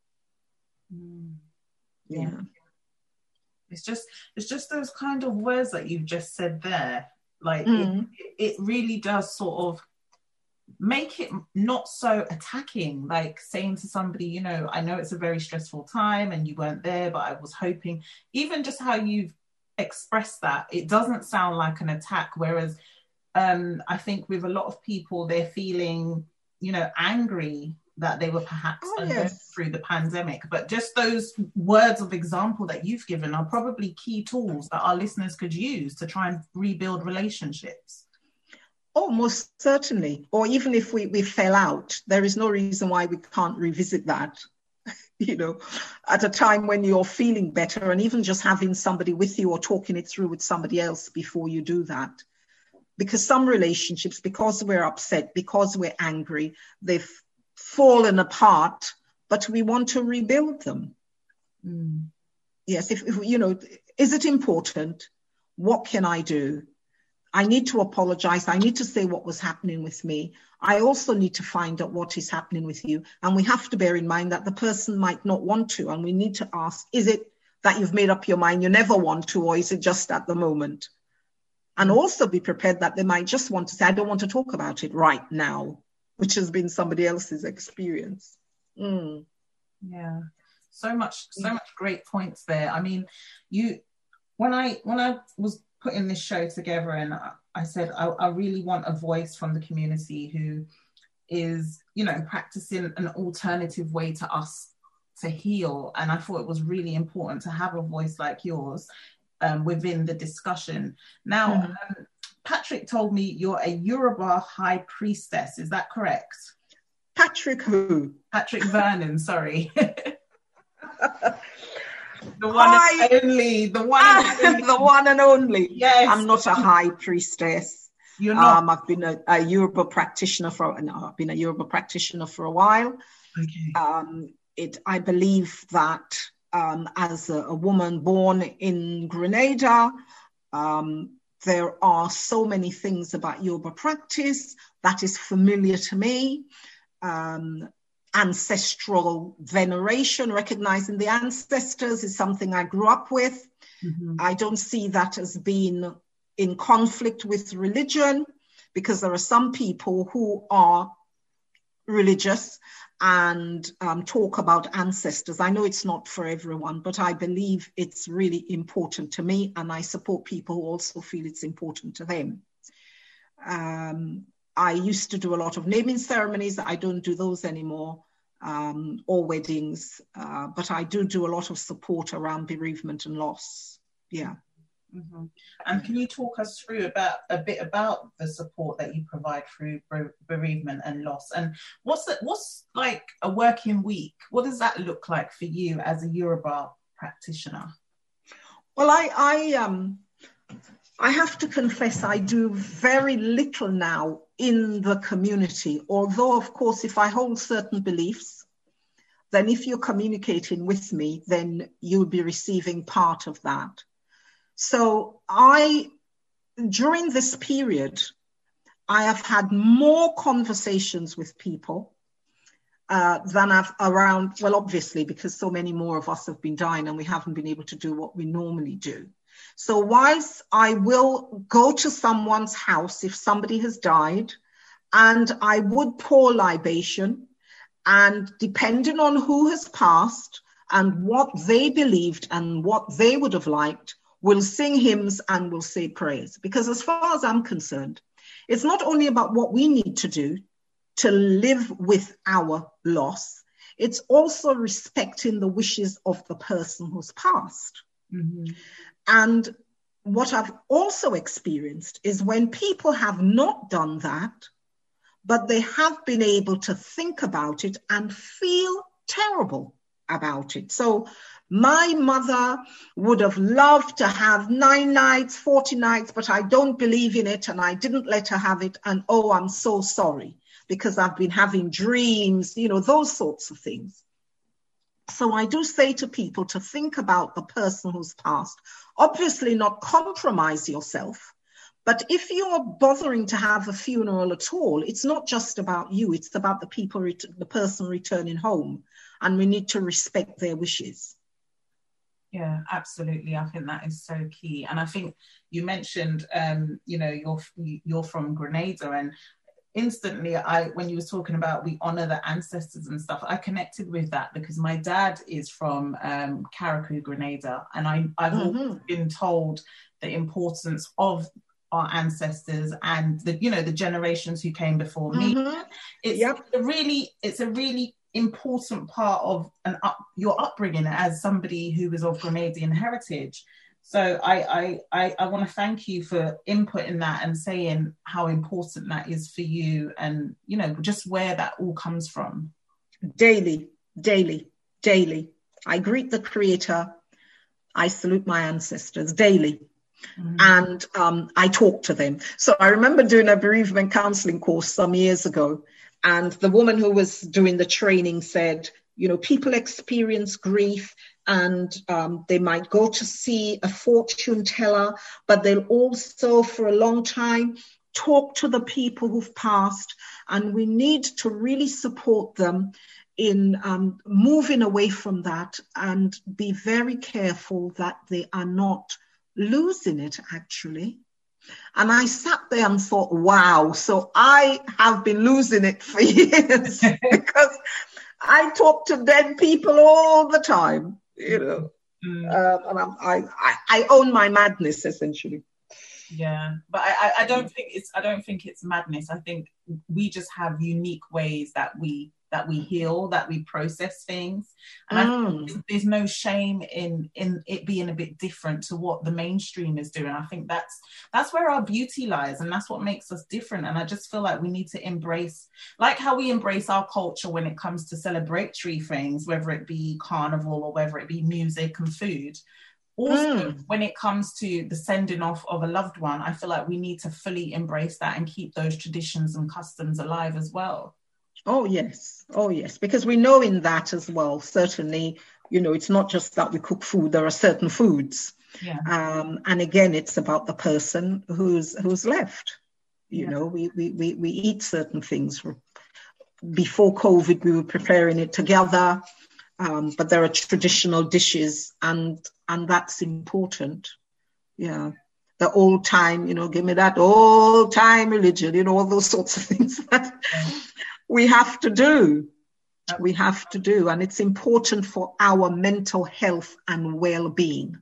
Yeah. It's just those kind of words that you've just said there. Like it really does sort of make it not so attacking, like saying to somebody, I know it's a very stressful time and you weren't there, but I was hoping. Even just how you've expressed that, it doesn't sound like an attack. Whereas I think with a lot of people, they're feeling, angry that they were perhaps through the pandemic. But just those words of example that you've given are probably key tools that our listeners could use to try and rebuild relationships. Oh, most certainly. Or even if we fell out, there is no reason why we can't revisit that, at a time when you're feeling better, and even just having somebody with you or talking it through with somebody else before you do that. Because some relationships, because we're upset, because we're angry, they've fallen apart, but we want to rebuild them. Yes, if is it important? What can I do? I need to apologize. I need to say what was happening with me. I also need to find out what is happening with you. And we have to bear in mind that the person might not want to. And we need to ask, is it that you've made up your mind you never want to, or is it just at the moment? And also be prepared that they might just want to say, I don't want to talk about it right now, which has been somebody else's experience. Yeah, so much great points there. I mean, when I was putting this show together, and I said I really want a voice from the community who is, practicing an alternative way to us to heal, and I thought it was really important to have a voice like yours within the discussion. Now, Patrick told me you're a Yoruba high priestess. Is that correct? Patrick who? Patrick Vernon, sorry. The one and only. The one and only. Yes. I'm not a high priestess. You're not. I've been a Yoruba practitioner for a while. Okay. I believe that as a woman born in Grenada, there are so many things about Yoruba practice that is familiar to me. Ancestral veneration, recognizing the ancestors, is something I grew up with. I don't see that as being in conflict with religion, because there are some people who are religious and talk about ancestors. I know it's not for everyone, but I believe it's really important to me, and I support people who also feel it's important to them. I used to do a lot of naming ceremonies. I don't do those anymore, or weddings, but I do a lot of support around bereavement and loss. Yeah. And can you talk us through a bit about the support that you provide through bereavement and loss? And what's like a working week? What does that look like for you as a Yoruba practitioner? Well, I have to confess I do very little now in the community, although of course if I hold certain beliefs, then if you're communicating with me, then you'll be receiving part of that. So during this period, I have had more conversations with people than I've around, well, obviously, because so many more of us have been dying and we haven't been able to do what we normally do. So whilst I will go to someone's house if somebody has died, and I would pour libation, and depending on who has passed and what they believed and what they would have liked, we'll sing hymns and we'll say prayers. Because as far as I'm concerned, it's not only about what we need to do to live with our loss, it's also respecting the wishes of the person who's passed. And what I've also experienced is when people have not done that, but they have been able to think about it and feel terrible about it. So my mother would have loved to have 9 nights, 40 nights, but I don't believe in it and I didn't let her have it. And oh, I'm so sorry because I've been having dreams, those sorts of things. So I do say to people to think about the person who's passed. Obviously not compromise yourself, but if you're bothering to have a funeral at all, it's not just about you, it's about the person returning home, and we need to respect their wishes. Yeah, absolutely. I think that is so key. And I think you mentioned, you're from Grenada, and instantly, when you were talking about we honor the ancestors and stuff, I connected with that because my dad is from Carriacou, Grenada, and I've always been told the importance of our ancestors and the generations who came before me. It's a really important part of your upbringing as somebody who is of Grenadian heritage. So I want to thank you for inputting that and saying how important that is for you, and just where that all comes from. Daily. I greet the Creator. I salute my ancestors daily. And I talk to them. So I remember doing a bereavement counseling course some years ago, and the woman who was doing the training said, people experience grief and they might go to see a fortune teller, but they'll also for a long time talk to the people who've passed, and we need to really support them in moving away from that and be very careful that they are not losing it, actually. And I sat there and thought, wow, so I have been losing it for years because I talk to dead people all the time, you know. And I own my madness, essentially. Yeah, but I don't think it's madness. I think we just have unique ways that we heal, that we process things, and I think there's no shame in it being a bit different to what the mainstream is doing. I think that's where our beauty lies, and that's what makes us different. And I just feel like we need to embrace, like how we embrace our culture when it comes to celebratory things, whether it be carnival or whether it be music and food. Also, when it comes to the sending off of a loved one, I feel like we need to fully embrace that and keep those traditions and customs alive as well. Oh, yes. Oh, yes. Because we know in that as well, certainly, you know, it's not just that we cook food, there are certain foods. Yeah. And again, it's about the person who's left. You know, we eat certain things. Before COVID, we were preparing it together. But there are traditional dishes, and that's important. Yeah. The old time, you know, give me that old time religion, you know, all those sorts of things that we have to do. We have to do. And it's important for our mental health and well-being.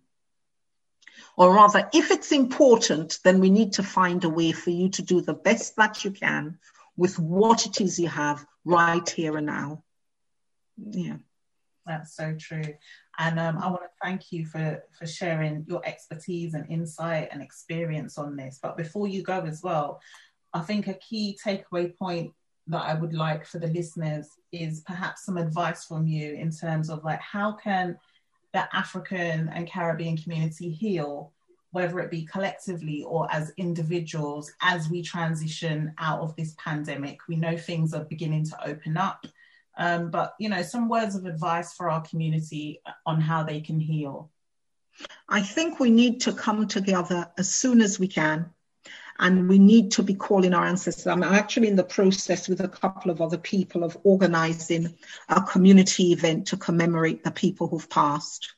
Or rather, if it's important, then we need to find a way for you to do the best that you can with what it is you have right here and now. Yeah. That's so true. And I want to thank you for sharing your expertise and insight and experience on this. But before you go as well, I think a key takeaway point that I would like for the listeners is perhaps some advice from you in terms of like, how can the African and Caribbean community heal, whether it be collectively or as individuals, as we transition out of this pandemic? We know things are beginning to open up. But, you know, some words of advice for our community on how they can heal. I think we need to come together as soon as we can, and we need to be calling our ancestors. I'm actually in the process with a couple of other people of organizing a community event to commemorate the people who've passed,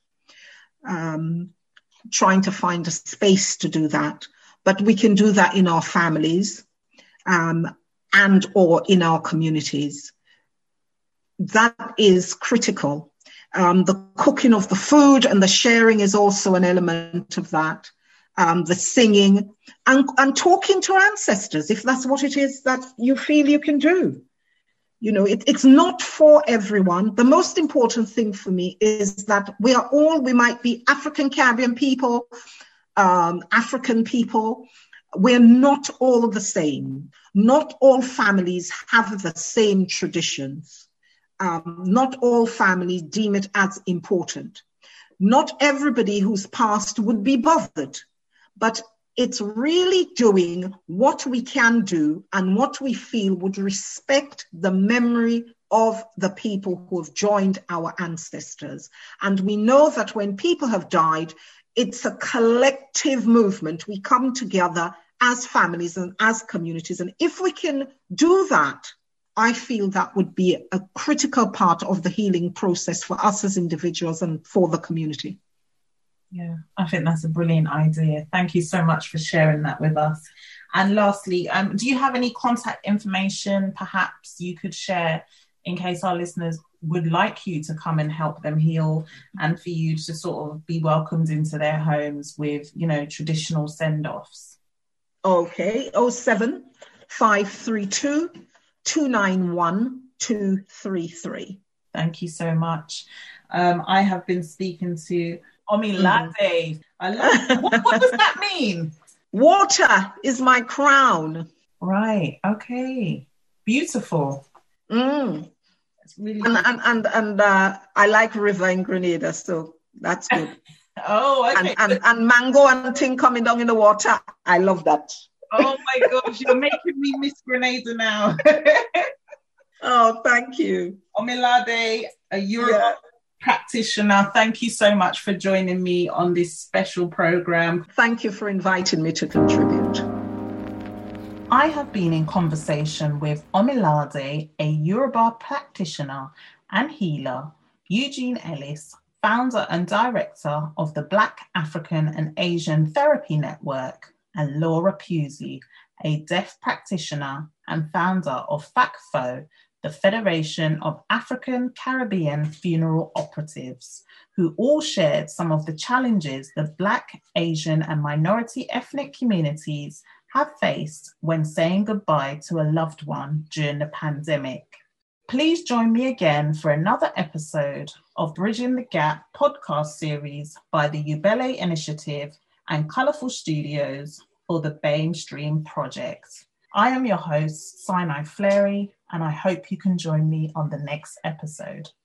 trying to find a space to do that. But we can do that in our families and or in our communities. That is critical. The cooking of the food and the sharing is also an element of that. The singing and talking to our ancestors, if that's what it is that you feel you can do. You know, it's not for everyone. The most important thing for me is that we might be African Caribbean people, African people. We're not all the same. Not all families have the same traditions. Not all families deem it as important. Not everybody who's passed would be bothered, but it's really doing what we can do and what we feel would respect the memory of the people who have joined our ancestors. And we know that when people have died, it's a collective movement. We come together as families and as communities. And if we can do that, I feel that would be a critical part of the healing process for us as individuals and for the community. Yeah, I think that's a brilliant idea. Thank you so much for sharing that with us. And lastly, do you have any contact information perhaps you could share in case our listeners would like you to come and help them heal and for you to sort of be welcomed into their homes with, you know, traditional send-offs? Okay, 07 532 291 233. Thank you so much. I have been speaking to Omilade. What does that mean? Water is my crown. Right. Okay. Beautiful. It's really and I like river in Grenada, so that's good. Oh, okay. And mango and thing coming down in the water. I love that. Oh my gosh, you're making me miss Grenada now. Oh, thank you. Omilade, a Yoruba practitioner, thank you so much for joining me on this special program. Thank you for inviting me to contribute. I have been in conversation with Omilade, a Yoruba practitioner and healer, Eugene Ellis, founder and director of the Black African and Asian Therapy Network, and Laura Pusey, a deaf practitioner and founder of FACFO, the Federation of African Caribbean Funeral Operatives, who all shared some of the challenges the Black, Asian, and minority ethnic communities have faced when saying goodbye to a loved one during the pandemic. Please join me again for another episode of Bridging the Gap podcast series by the Ubele Initiative and Colourful Studios for the BAME Stream project. I am your host, Sinai Fleury, and I hope you can join me on the next episode.